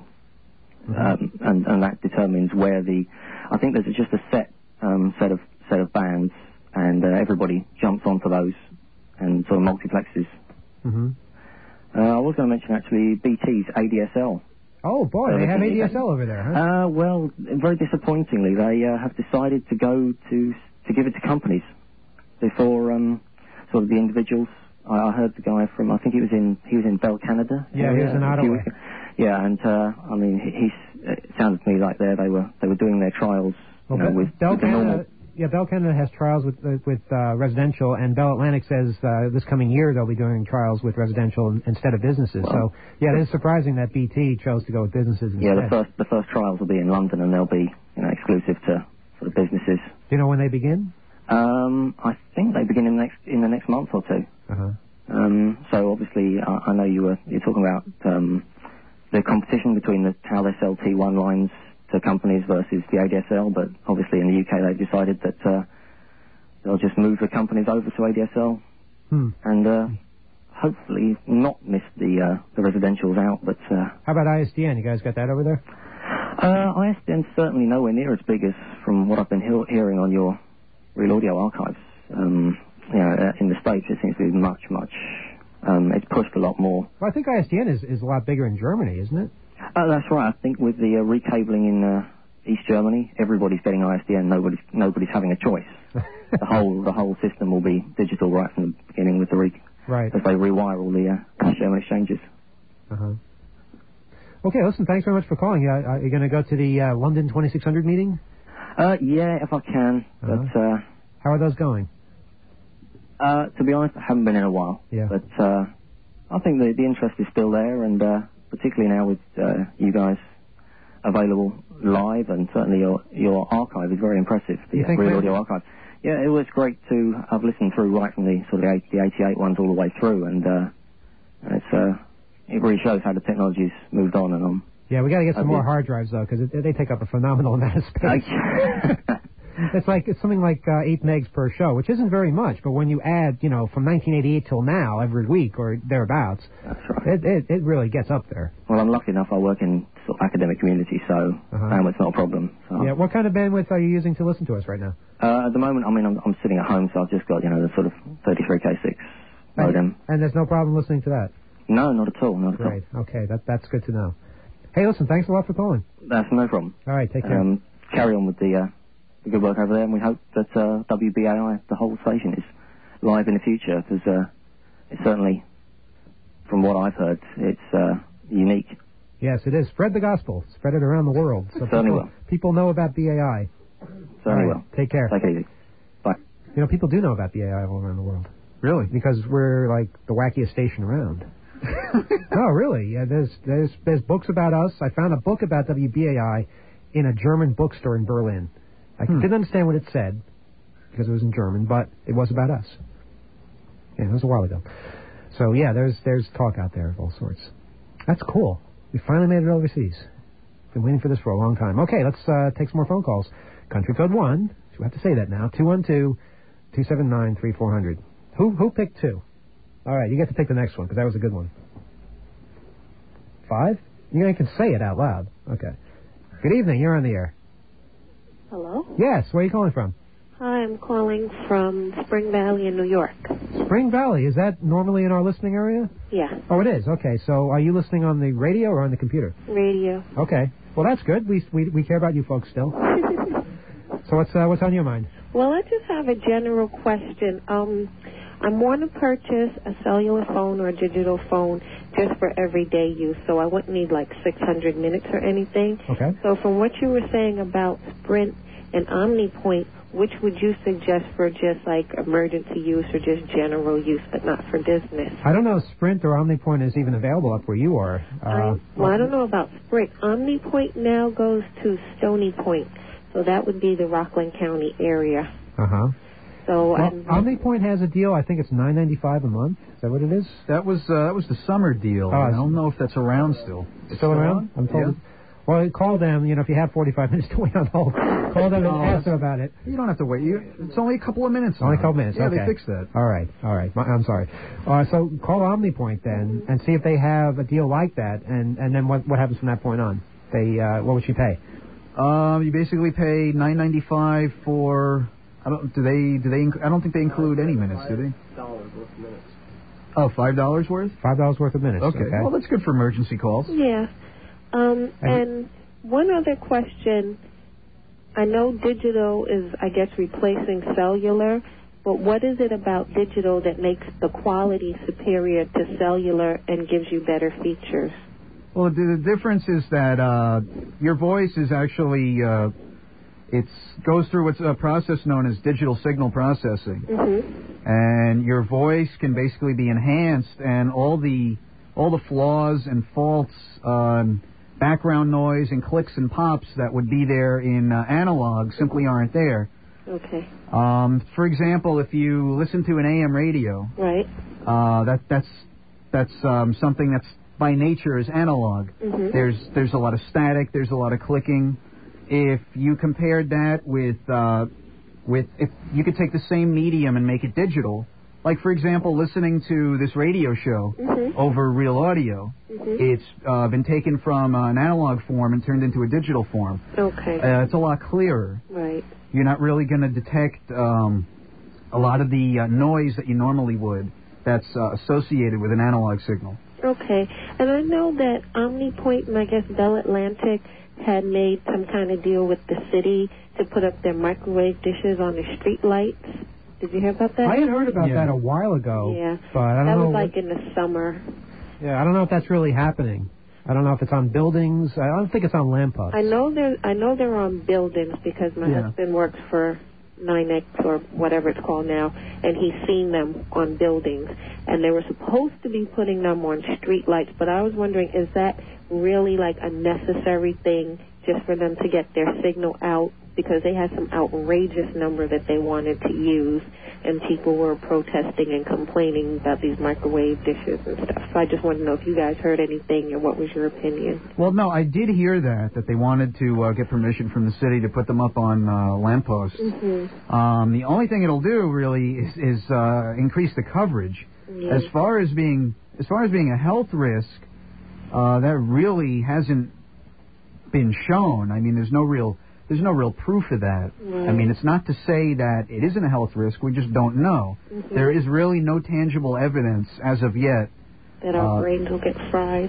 um, and and that determines where the. I think there's just a set um, set of set of bands, and uh, everybody jumps onto those, and sort of multiplexes. Mm-hmm. Uh, I was going to mention actually B T's A D S L. Oh boy, Uh, they have A D S okay. L over there, huh? Uh, well, very disappointingly, they uh, have decided to go to to give it to companies before um, sort of the individuals. I, I heard the guy from, I think he was in he was in Bell, Canada. Yeah, he was in a few Ottawa. weeks ago. Yeah, and uh, I mean, he, he's, it sounded to me like there they were they were doing their trials, you Well, know, Be- with, Bell with the normal. Canada, yeah, Bell Canada has trials with uh, with uh, residential, and Bell Atlantic says uh, this coming year they'll be doing trials with residential in- instead of businesses. Well, so, yeah, it is surprising that B T chose to go with businesses instead. Yeah, the first the first trials will be in London, and they'll be you know exclusive to sort of businesses. Do you know when they begin? Um, I think they begin in the next in the next month or two. Uh-huh. Um, so obviously, I, I know you were you're talking about um, the competition between the how they sell T one lines to companies versus the A D S L, but obviously in the U K they've decided that uh, they'll just move the companies over to A D S L Hmm. and uh, hopefully not miss the uh, the residentials out. But uh, How about I S D N? You guys got that over there? uh, I S D N's certainly nowhere near as big as from what I've been he- hearing on your Real Audio archives. Um, you know, uh, in the States it seems to be much, much. Um, it's pushed a lot more. Well, I think I S D N is, is a lot bigger in Germany, isn't it? Uh, that's right. I think with the uh, recabling in uh, East Germany, everybody's getting I S D N. Nobody's nobody's having a choice. the whole the whole system will be digital right from the beginning with the re- Right. as they rewire all the uh, German exchanges. Uh-huh. Okay, listen, thanks very much for calling. Uh, are you going to go to the uh, London twenty-six hundred meeting? Uh, yeah, if I can. Uh-huh. But uh, How are those going? uh, to be honest, I haven't been in a while. Yeah. But uh, I think the the interest is still there, and uh, particularly now with uh, you guys available live, and certainly your your archive is very impressive. The You think, Real man? Audio archive. Yeah, it was great to. I've listened through right from the sort of the, eight, the eighty-eight ones all the way through, and uh, it's uh, it really shows how the technology's moved on, and um. Yeah, we got to get some Okay. more hard drives though, because they take up a phenomenal amount of space. It's like it's something like uh, eight megs per show, which isn't very much, but when you add, you know, from nineteen eighty-eight till now, every week or thereabouts, That's right. it, it it really gets up there. Well, I'm lucky enough. I work in sort of academic community, so Uh-huh. um, it's not a problem. So. Yeah, what kind of bandwidth are you using to listen to us right now? Uh, at the moment, I mean, I'm, I'm sitting at home, so I've just got you know the sort of thirty-three K six modem. And there's no problem listening to that. No, not at all. Not at Great. Okay, that that's good to know. Hey, listen, thanks a lot for calling. all. That's no problem. All right, take care. Um, carry on with the, uh, the good work over there, and we hope that uh, W B A I, the whole station, is live in the future, because uh, it's certainly, from what I've heard, it's uh, unique. Yes, it is. Spread the gospel. Spread it around the world. So Certainly people, will. people know about B A I. Certainly All right, will. take care. Take it easy. Bye. You know, people do know about B A I all around the world. Really? Because we're like the wackiest station around. No, really. Yeah, there's there's there's books about us. I found a book about W B A I in a German bookstore in Berlin. I hmm. didn't understand what it said because it was in German, but it was about us. Yeah, it was a while ago. So, yeah, there's there's talk out there of all sorts. That's cool. We finally made it overseas. Been waiting for this for a long time. Okay, let's uh, take some more phone calls. Country code one. So we have to say that now. two one two, two seven nine, three four zero zero. Who, who picked two? All right, you get to pick the next one because that was a good one. Five? You can say it out loud. Okay. Good evening. You're on the air. Hello? Yes. Where are you calling from? Hi, I'm calling from Spring Valley in New York. Spring Valley. Is that normally in our listening area? Yeah. Oh, it is. Okay. So are you listening on the radio or on the computer? Radio. Okay. Well, that's good. We we, we care about you folks still. So what's uh, what's on your mind? Well, I just have a general question. Um, I want to purchase a cellular phone or a digital phone just for everyday use, so I wouldn't need like six hundred minutes or anything. Okay. So from what you were saying about Sprint and OmniPoint, which would you suggest for just like emergency use or just general use, but not for business? I don't know if Sprint or OmniPoint is even available up where you are. Uh, I, well, I don't know about Sprint. OmniPoint now goes to Stony Point, so that would be the Rockland County area. Uh-huh. So well, I'm, OmniPoint has a deal. I think it's nine ninety-five a month. Is that what it is? That was uh, that was the summer deal. Oh, I don't know if that's around still. It's still around? I'm told. Yeah. It, well, call them. You know, if you have forty-five minutes to wait on hold, call them and oh, ask them about it. You don't have to wait. You, it's only a couple of minutes. Only a now. couple minutes. Yeah, okay. they fixed that. All right. All right. My, I'm sorry. Uh, so call OmniPoint then and see if they have a deal like that, and and then what what happens from that point on? They uh, what would she pay? Um, you basically pay nine ninety-five for. I don't. Do they? Do they? Inc- I don't think they include any minutes, do they? Dollars worth of minutes. Oh, five dollars worth. Five dollars worth of minutes. Okay. okay. Well, that's good for emergency calls. Yeah. Um, and one other question. I know digital is, I guess, replacing cellular, but what is it about digital that makes the quality superior to cellular and gives you better features? Well, the, the difference is that uh, your voice is actually. Uh, It goes through what's a process known as digital signal processing, mm-hmm. and your voice can basically be enhanced, and all the all the flaws and faults, um, background noise and clicks and pops that would be there in uh, analog simply aren't there. Okay. Um, for example, if you listen to an A M radio, right, uh, that that's that's um, something that's by nature is analog. Mm-hmm. There's there's a lot of static, there's a lot of clicking. If you compared that with, uh, with if you could take the same medium and make it digital, like for example, listening to this radio show mm-hmm. over real audio, mm-hmm. it's uh, been taken from uh, an analog form and turned into a digital form. Okay. Uh, it's a lot clearer. Right. You're not really going to detect um, a lot of the uh, noise that you normally would that's uh, associated with an analog signal. Okay. And I know that OmniPoint and I guess Bell Atlantic had made some kind of deal with the city to put up their microwave dishes on the street lights. Did you hear about that? I had heard about yeah. that a while ago. Yeah. But I don't that know was like what, in the summer. Yeah, I don't know if that's really happening. I don't know if it's on buildings. I don't think it's on lampposts. I know they're I know they're on buildings because my Yeah. husband works for nine X or whatever it's called now, and he's seen them on buildings. And they were supposed to be putting them on street lights, but I was wondering, is that really like a necessary thing just for them to get their signal out? Because they had some outrageous number that they wanted to use, and people were protesting and complaining about these microwave dishes and stuff. So I just wanted to know if you guys heard anything or what was your opinion. Well, no, I did hear that, that they wanted to uh, get permission from the city to put them up on uh, lampposts. Mm-hmm. Um, the only thing it'll do really is, is uh, increase the coverage. Yeah. As far as being as far as being a health risk, uh, that really hasn't been shown. I mean, there's no real there's no real proof of that. Right. I mean, it's not to say that it isn't a health risk. We just don't know. Mm-hmm. There is really no tangible evidence as of yet. That our uh, brains will get fried.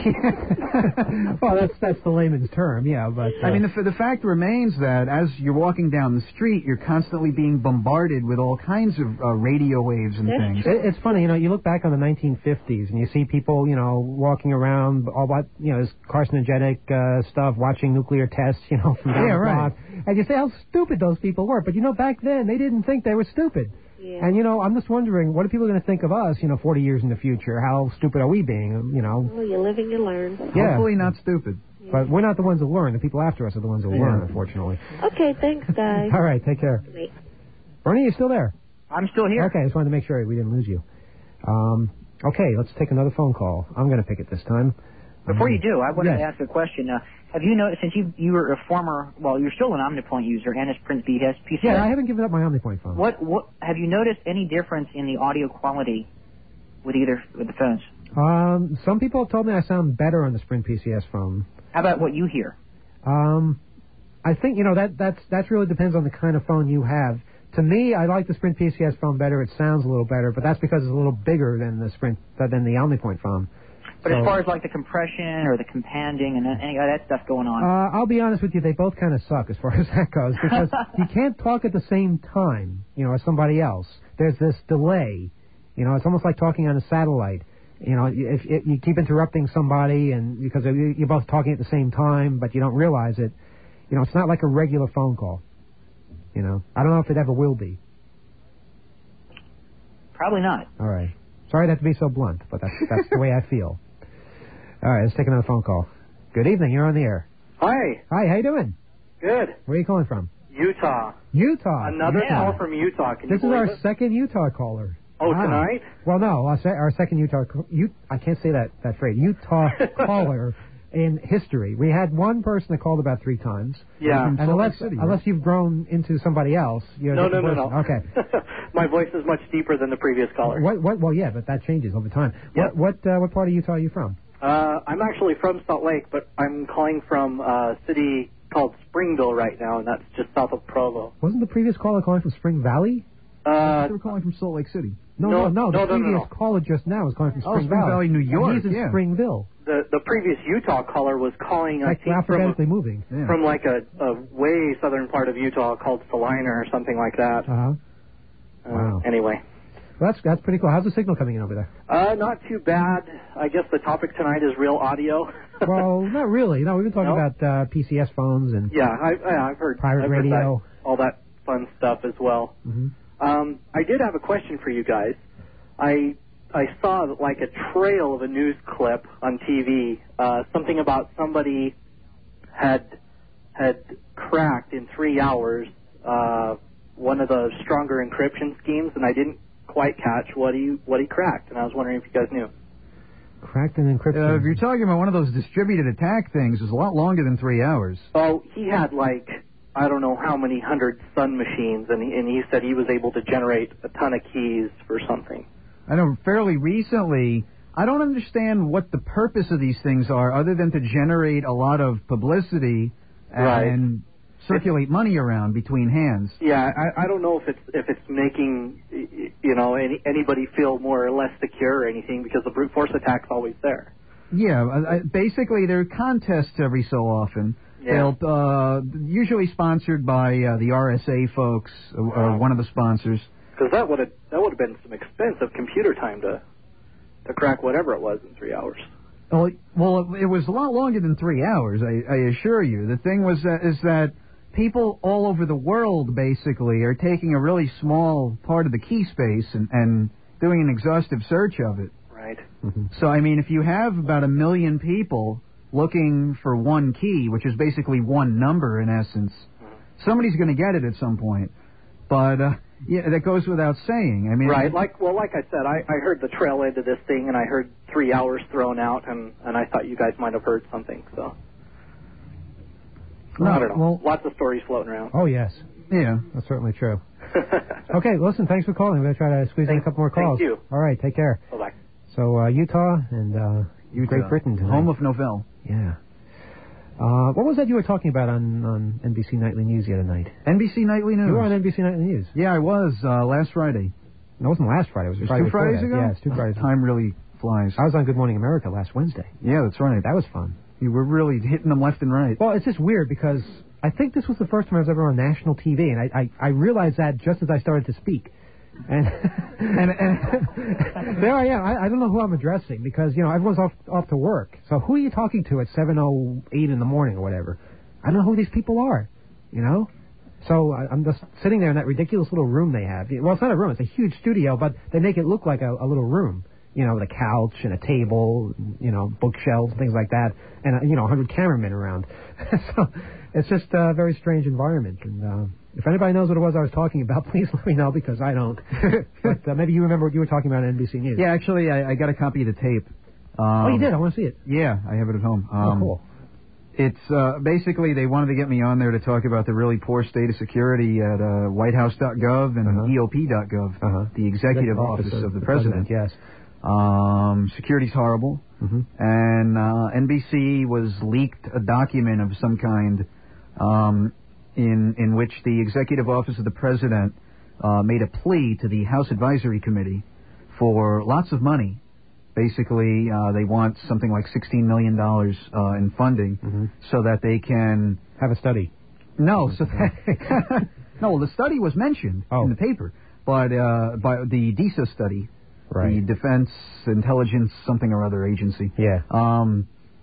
Well, that's that's the layman's term, yeah. But uh, I mean, the, the fact remains that as you're walking down the street, you're constantly being bombarded with all kinds of uh, radio waves and That's things. It, it's funny, you know, you look back on the nineteen fifties and you see people, you know, walking around, all about, you know, this carcinogenic uh, stuff, watching nuclear tests, you know, from down Yeah, the right. block. And you say how stupid those people were. But, you know, back then, they didn't think they were stupid. Yeah. And, you know, I'm just wondering, what are people going to think of us, you know, forty years in the future? How stupid are we being, you know? Well, you live and you learn. Yeah. Hopefully not stupid. Yeah. But we're not the ones who learn. The people after us are the ones who Yeah. learn, unfortunately. Okay, thanks, guys. All right, take care. Wait. Bernie, you still there? I'm still here. Okay, I just wanted to make sure we didn't lose you. Um, okay, let's take another phone call. I'm going to pick it this time. Before Um, you do, I wanted yes. to ask a question. Uh, have you noticed, since you you were a former, well, you're still an Omnipoint user and a Sprint P C S, P C S. Yeah, I haven't given up my OmniPoint phone. What what have you noticed any difference in the audio quality with either with the phones? Um, some people have told me I sound better on the Sprint P C S phone. How about what you hear? Um, I think you know that that's that really depends on the kind of phone you have. To me, I like the Sprint P C S phone better. It sounds a little better, but that's because it's a little bigger than the Sprint than the OmniPoint phone. But So- as far as like the compression or the companding and any of that stuff going on, Uh, I'll be honest with you, they both kind of suck as far as that goes because you can't talk at the same time, you know, as somebody else. There's this delay. You know, it's almost like talking on a satellite. You know, if, if you keep interrupting somebody and because you're both talking at the same time, but you don't realize it, you know, it's not like a regular phone call. You know, I don't know if it ever will be. probably not. All right. Sorry to have to be so blunt, but that's that's the way I feel. All right, let's take another phone call. Good evening. You're on the air. Hi. Hi. How you doing? Good. Where are you calling from? Utah. Utah. Another Yeah. call from Utah. Can This you is our believe it? second Utah caller. Oh, Wow. tonight? Well, no, our, se- our second Utah. Co- U- I can't say that that phrase. Utah caller in history. We had one person that called about three times. Yeah. And Salt unless Lake City, unless you've grown into somebody else, you're a No, no, different no, person. no. Okay. My voice is much deeper than the previous caller. What? What? Well, yeah, but that changes over time. Yep. What? What? Uh, what part of Utah are you from? Uh, I'm actually from Salt Lake, but I'm calling from a city called Springville right now, and that's just south of Provo. Wasn't the previous caller calling from Spring Valley? Uh, they were calling from Salt Lake City. No, no, No, no. The no, no, no, previous no. caller just now was calling from Oh, Spring, Spring Valley, New And York, he's in yeah. Springville. The the previous Utah caller was calling, I Like think, from, alphabetically moving. Yeah. from like a, a way southern part of Utah called Salina or something like that. Uh-huh. Uh, Wow. Anyway. Well, that's that's pretty cool. How's the signal coming in over there? Uh, not too bad. I guess the topic tonight is real audio. Well, not really. No, we've been talking No? about uh, P C S phones and Yeah, I, I, I've heard Pirate I've heard radio. that, all that fun stuff as well. hmm Um, I did have a question for you guys. I I saw like a trail of a news clip on T V, uh, something about somebody had had cracked in three hours uh, one of the stronger encryption schemes, and I didn't quite catch what he what he cracked, and I was wondering if you guys knew. Cracked an encryption. Uh, if you're talking about one of those distributed attack things, it's a lot longer than three hours. Oh, he had like I don't know how many hundred Sun machines, and he, and he said he was able to generate a ton of keys for something. I know fairly recently, I don't understand what the purpose of these things are other than to generate a lot of publicity Right. and circulate money around between hands. Yeah, I, I don't know if it's if it's making y- y- you know any, anybody feel more or less secure or anything, because the brute force attack's always there. Yeah, I, I- basically there are contests every so often. Yeah. They'll uh, usually sponsored by uh, the R S A folks, uh, uh, one of the sponsors. Because that would have that would have been some expensive computer time to to crack whatever it was in three hours. Well, well, it was a lot longer than three hours. I, I assure you. The thing was that is that people all over the world basically are taking a really small part of the key space and, and doing an exhaustive search of it. Right. So I mean, if you have about a million people looking for one key, which is basically one number in essence, somebody's going to get it at some point. But uh, yeah, that goes without saying. I mean, Right. Like well, like I said, I, I heard the trail end of this thing, and I heard three hours thrown out, and, and I thought you guys might have heard something. So No, I don't know. well- Lots of stories floating around. Oh, yes. Yeah. That's certainly true. Okay, listen, thanks for calling. We're going to try to squeeze in a couple more calls. thank you. All right, take care. Bye-bye. So, uh, Utah and uh, Utah, Great Britain tonight. home of Novell. Yeah. Uh, what was that you were talking about on, on N B C Nightly News the other night? N B C Nightly News. You were on N B C Nightly News. Yeah, I was uh, last Friday. No, it wasn't last Friday. It was, It was Friday two before Fridays that. ago? Yeah, it's two Fridays. Time really flies. I was on Good Morning America last Wednesday. Yeah, that's right. That was fun. You were really hitting them left and right. Well, it's just weird because I think this was the first time I was ever on national T V, and I, I, I realized that just as I started to speak. And, and, and there I am. I, I don't know who I'm addressing because, you know, everyone's off off to work. So who are you talking to at seven oh eight in the morning or whatever? I don't know who these people are, you know? So I, I'm just sitting there in that ridiculous little room they have. Well, it's not a room. It's a huge studio, but they make it look like a, a little room. you know, with a couch and a table, you know, bookshelves, things like that, and, uh, you know, a hundred cameramen around. So it's just a very strange environment. And uh, if anybody knows what it was I was talking about, please let me know, because I don't. But uh, maybe you remember what you were talking about on N B C News. Yeah, actually, I, I got a copy of the tape. Um, oh, you did? I want to see it. Yeah, I have it at home. Um, oh, cool. It's uh, basically they wanted to get me on there to talk about the really poor state of security at uh, white house dot gov and uh-huh. E O P dot gov, uh-huh. the Executive Office, Office of, of the, the President. President. Yes. Um, security's horrible. Mm-hmm. And uh, N B C was leaked a document of some kind um, in in which the Executive Office of the President uh, made a plea to the House Advisory Committee for lots of money. Basically, uh, they want something like sixteen million dollars uh, in funding mm-hmm. so that they can... Have a study. No, so that... no, the study was mentioned oh. in the paper, but uh, by the D I S A study, right. the Defense Intelligence something or other agency. Yeah. Um,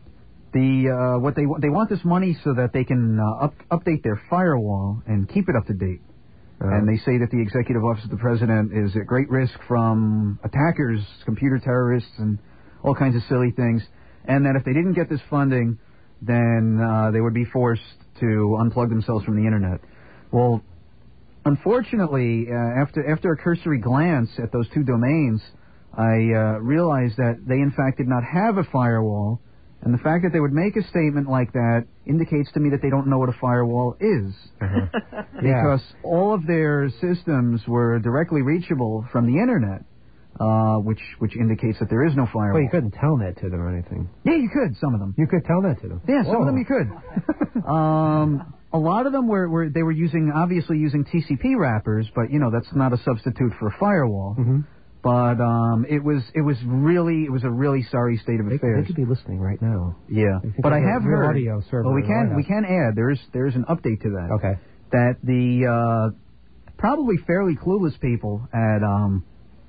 the uh, what they they want this money so that they can uh, up, update their firewall and keep it up to date. Uh, and they say that the Executive Office of the President is at great risk from attackers, computer terrorists, and all kinds of silly things. And that if they didn't get this funding, then uh, they would be forced to unplug themselves from the Internet. Well, unfortunately, uh, after after a cursory glance at those two domains, I uh, realized that they, in fact, did not have a firewall. And the fact that they would make a statement like that indicates to me that they don't know what a firewall is. Uh-huh. Because yeah. all of their systems were directly reachable from the Internet, uh, which which indicates that there is no firewall. Well, you couldn't telnet to them or anything. Yeah, you could, some of them. You could telnet to them? Yeah, some Whoa. of them you could. um, a lot of them were, were, they were using, obviously using T C P wrappers, but, you know, that's not a substitute for a firewall. Mm-hmm. But um, it was it was really it was a really sorry state of they, affairs. They could be listening right now. Yeah, but I have heard. Audio server well, we can we can add there's there's an update to that. Okay. That the uh, probably fairly clueless people at um,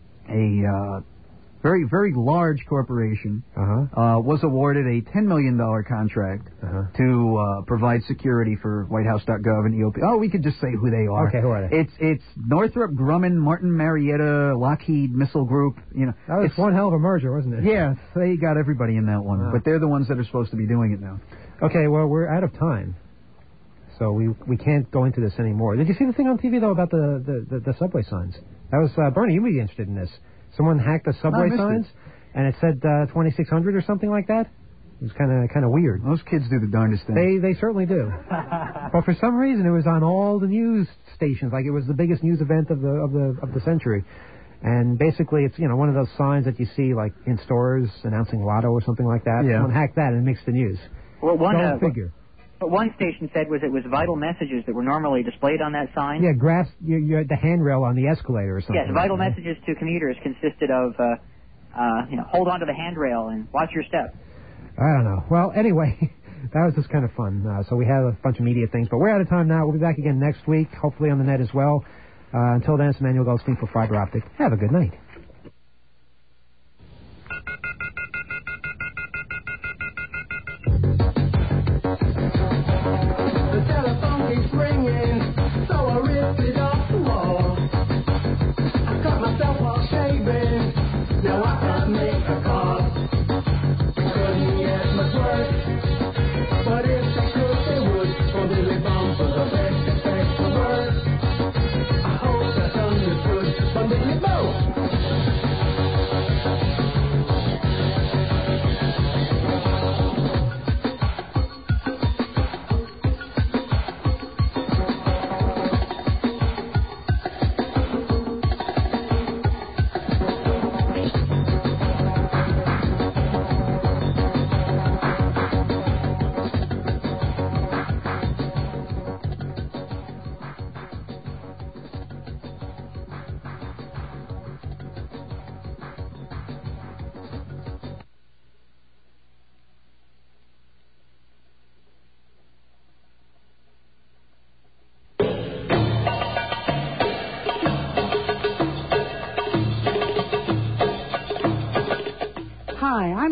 a uh, very very large corporation uh-huh. uh, was awarded a ten million dollar contract uh-huh. to uh, provide security for white house dot gov and E O P. Oh, we could just say who they are. Okay, who are they? It's it's Northrop Grumman, Martin Marietta, Lockheed Missile Group. You know, that was it's one hell of a merger, wasn't it? Yeah, they got everybody in that one, wow. but they're the ones that are supposed to be doing it now. Okay, well, we're out of time, so we we can't go into this anymore. Did you see the thing on T V though about the the, the, the subway signs? That was uh, Bernie. You would be interested in this. Someone hacked the subway no, signs. It. And it said uh, twenty-six hundred or something like that. It was kind of kind of weird. Those kids do the darndest thing. They they certainly do. But for some reason, it was on all the news stations, like it was the biggest news event of the of the of the century. And basically, it's you know one of those signs that you see like in stores announcing Lotto or something like that. Yeah. Someone hacked that and mixed the news. Well, one Go uh, figure. What one station said was it was vital messages that were normally displayed on that sign. Yeah, grass. You, you had the handrail on the escalator or something. Yes, vital like messages to commuters consisted of. Uh, Uh, you know, hold on to the handrail and watch your step. I don't know. Well, anyway, that was just kind of fun. Uh, so we have a bunch of media things, but we're out of time now. We'll be back again next week, hopefully on the net as well. Uh, until then, it's Emmanuel Goldstein for Fiber Optic. Have a good night. The telephone keeps ringing, so I ripped it off the wall. I cut myself while shaving. Now I can't make a call. Couldn't get much work, but if they could, they would. For Billy Bum for the best effect for work. I hope that's understood from Billy Bum.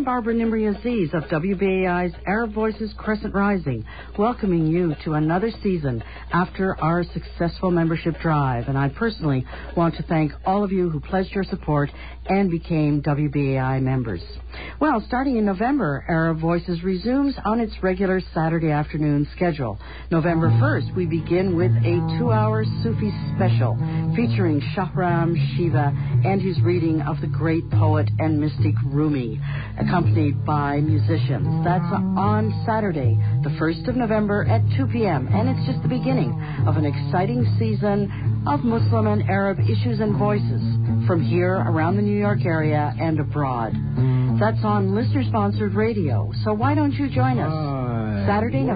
Barbara Nimri Aziz of W B A I's Arab Voices Crescent Rising, welcoming you to another season after our successful membership drive. And I personally want to thank all of you who pledged your support and became W B A I members. Well, starting in November, Arab Voices resumes on its regular Saturday afternoon schedule. November first, we begin with a two-hour Sufi special featuring Shahram Shiva and his reading of the great poet and mystic Rumi, accompanied by musicians. That's on Saturday, the first of November at two p.m., and it's just the beginning of an exciting season of Muslim and Arab issues and voices from here around the New York area and abroad. That's on listener-sponsored radio, so why don't you join us? Saturday, Whoa.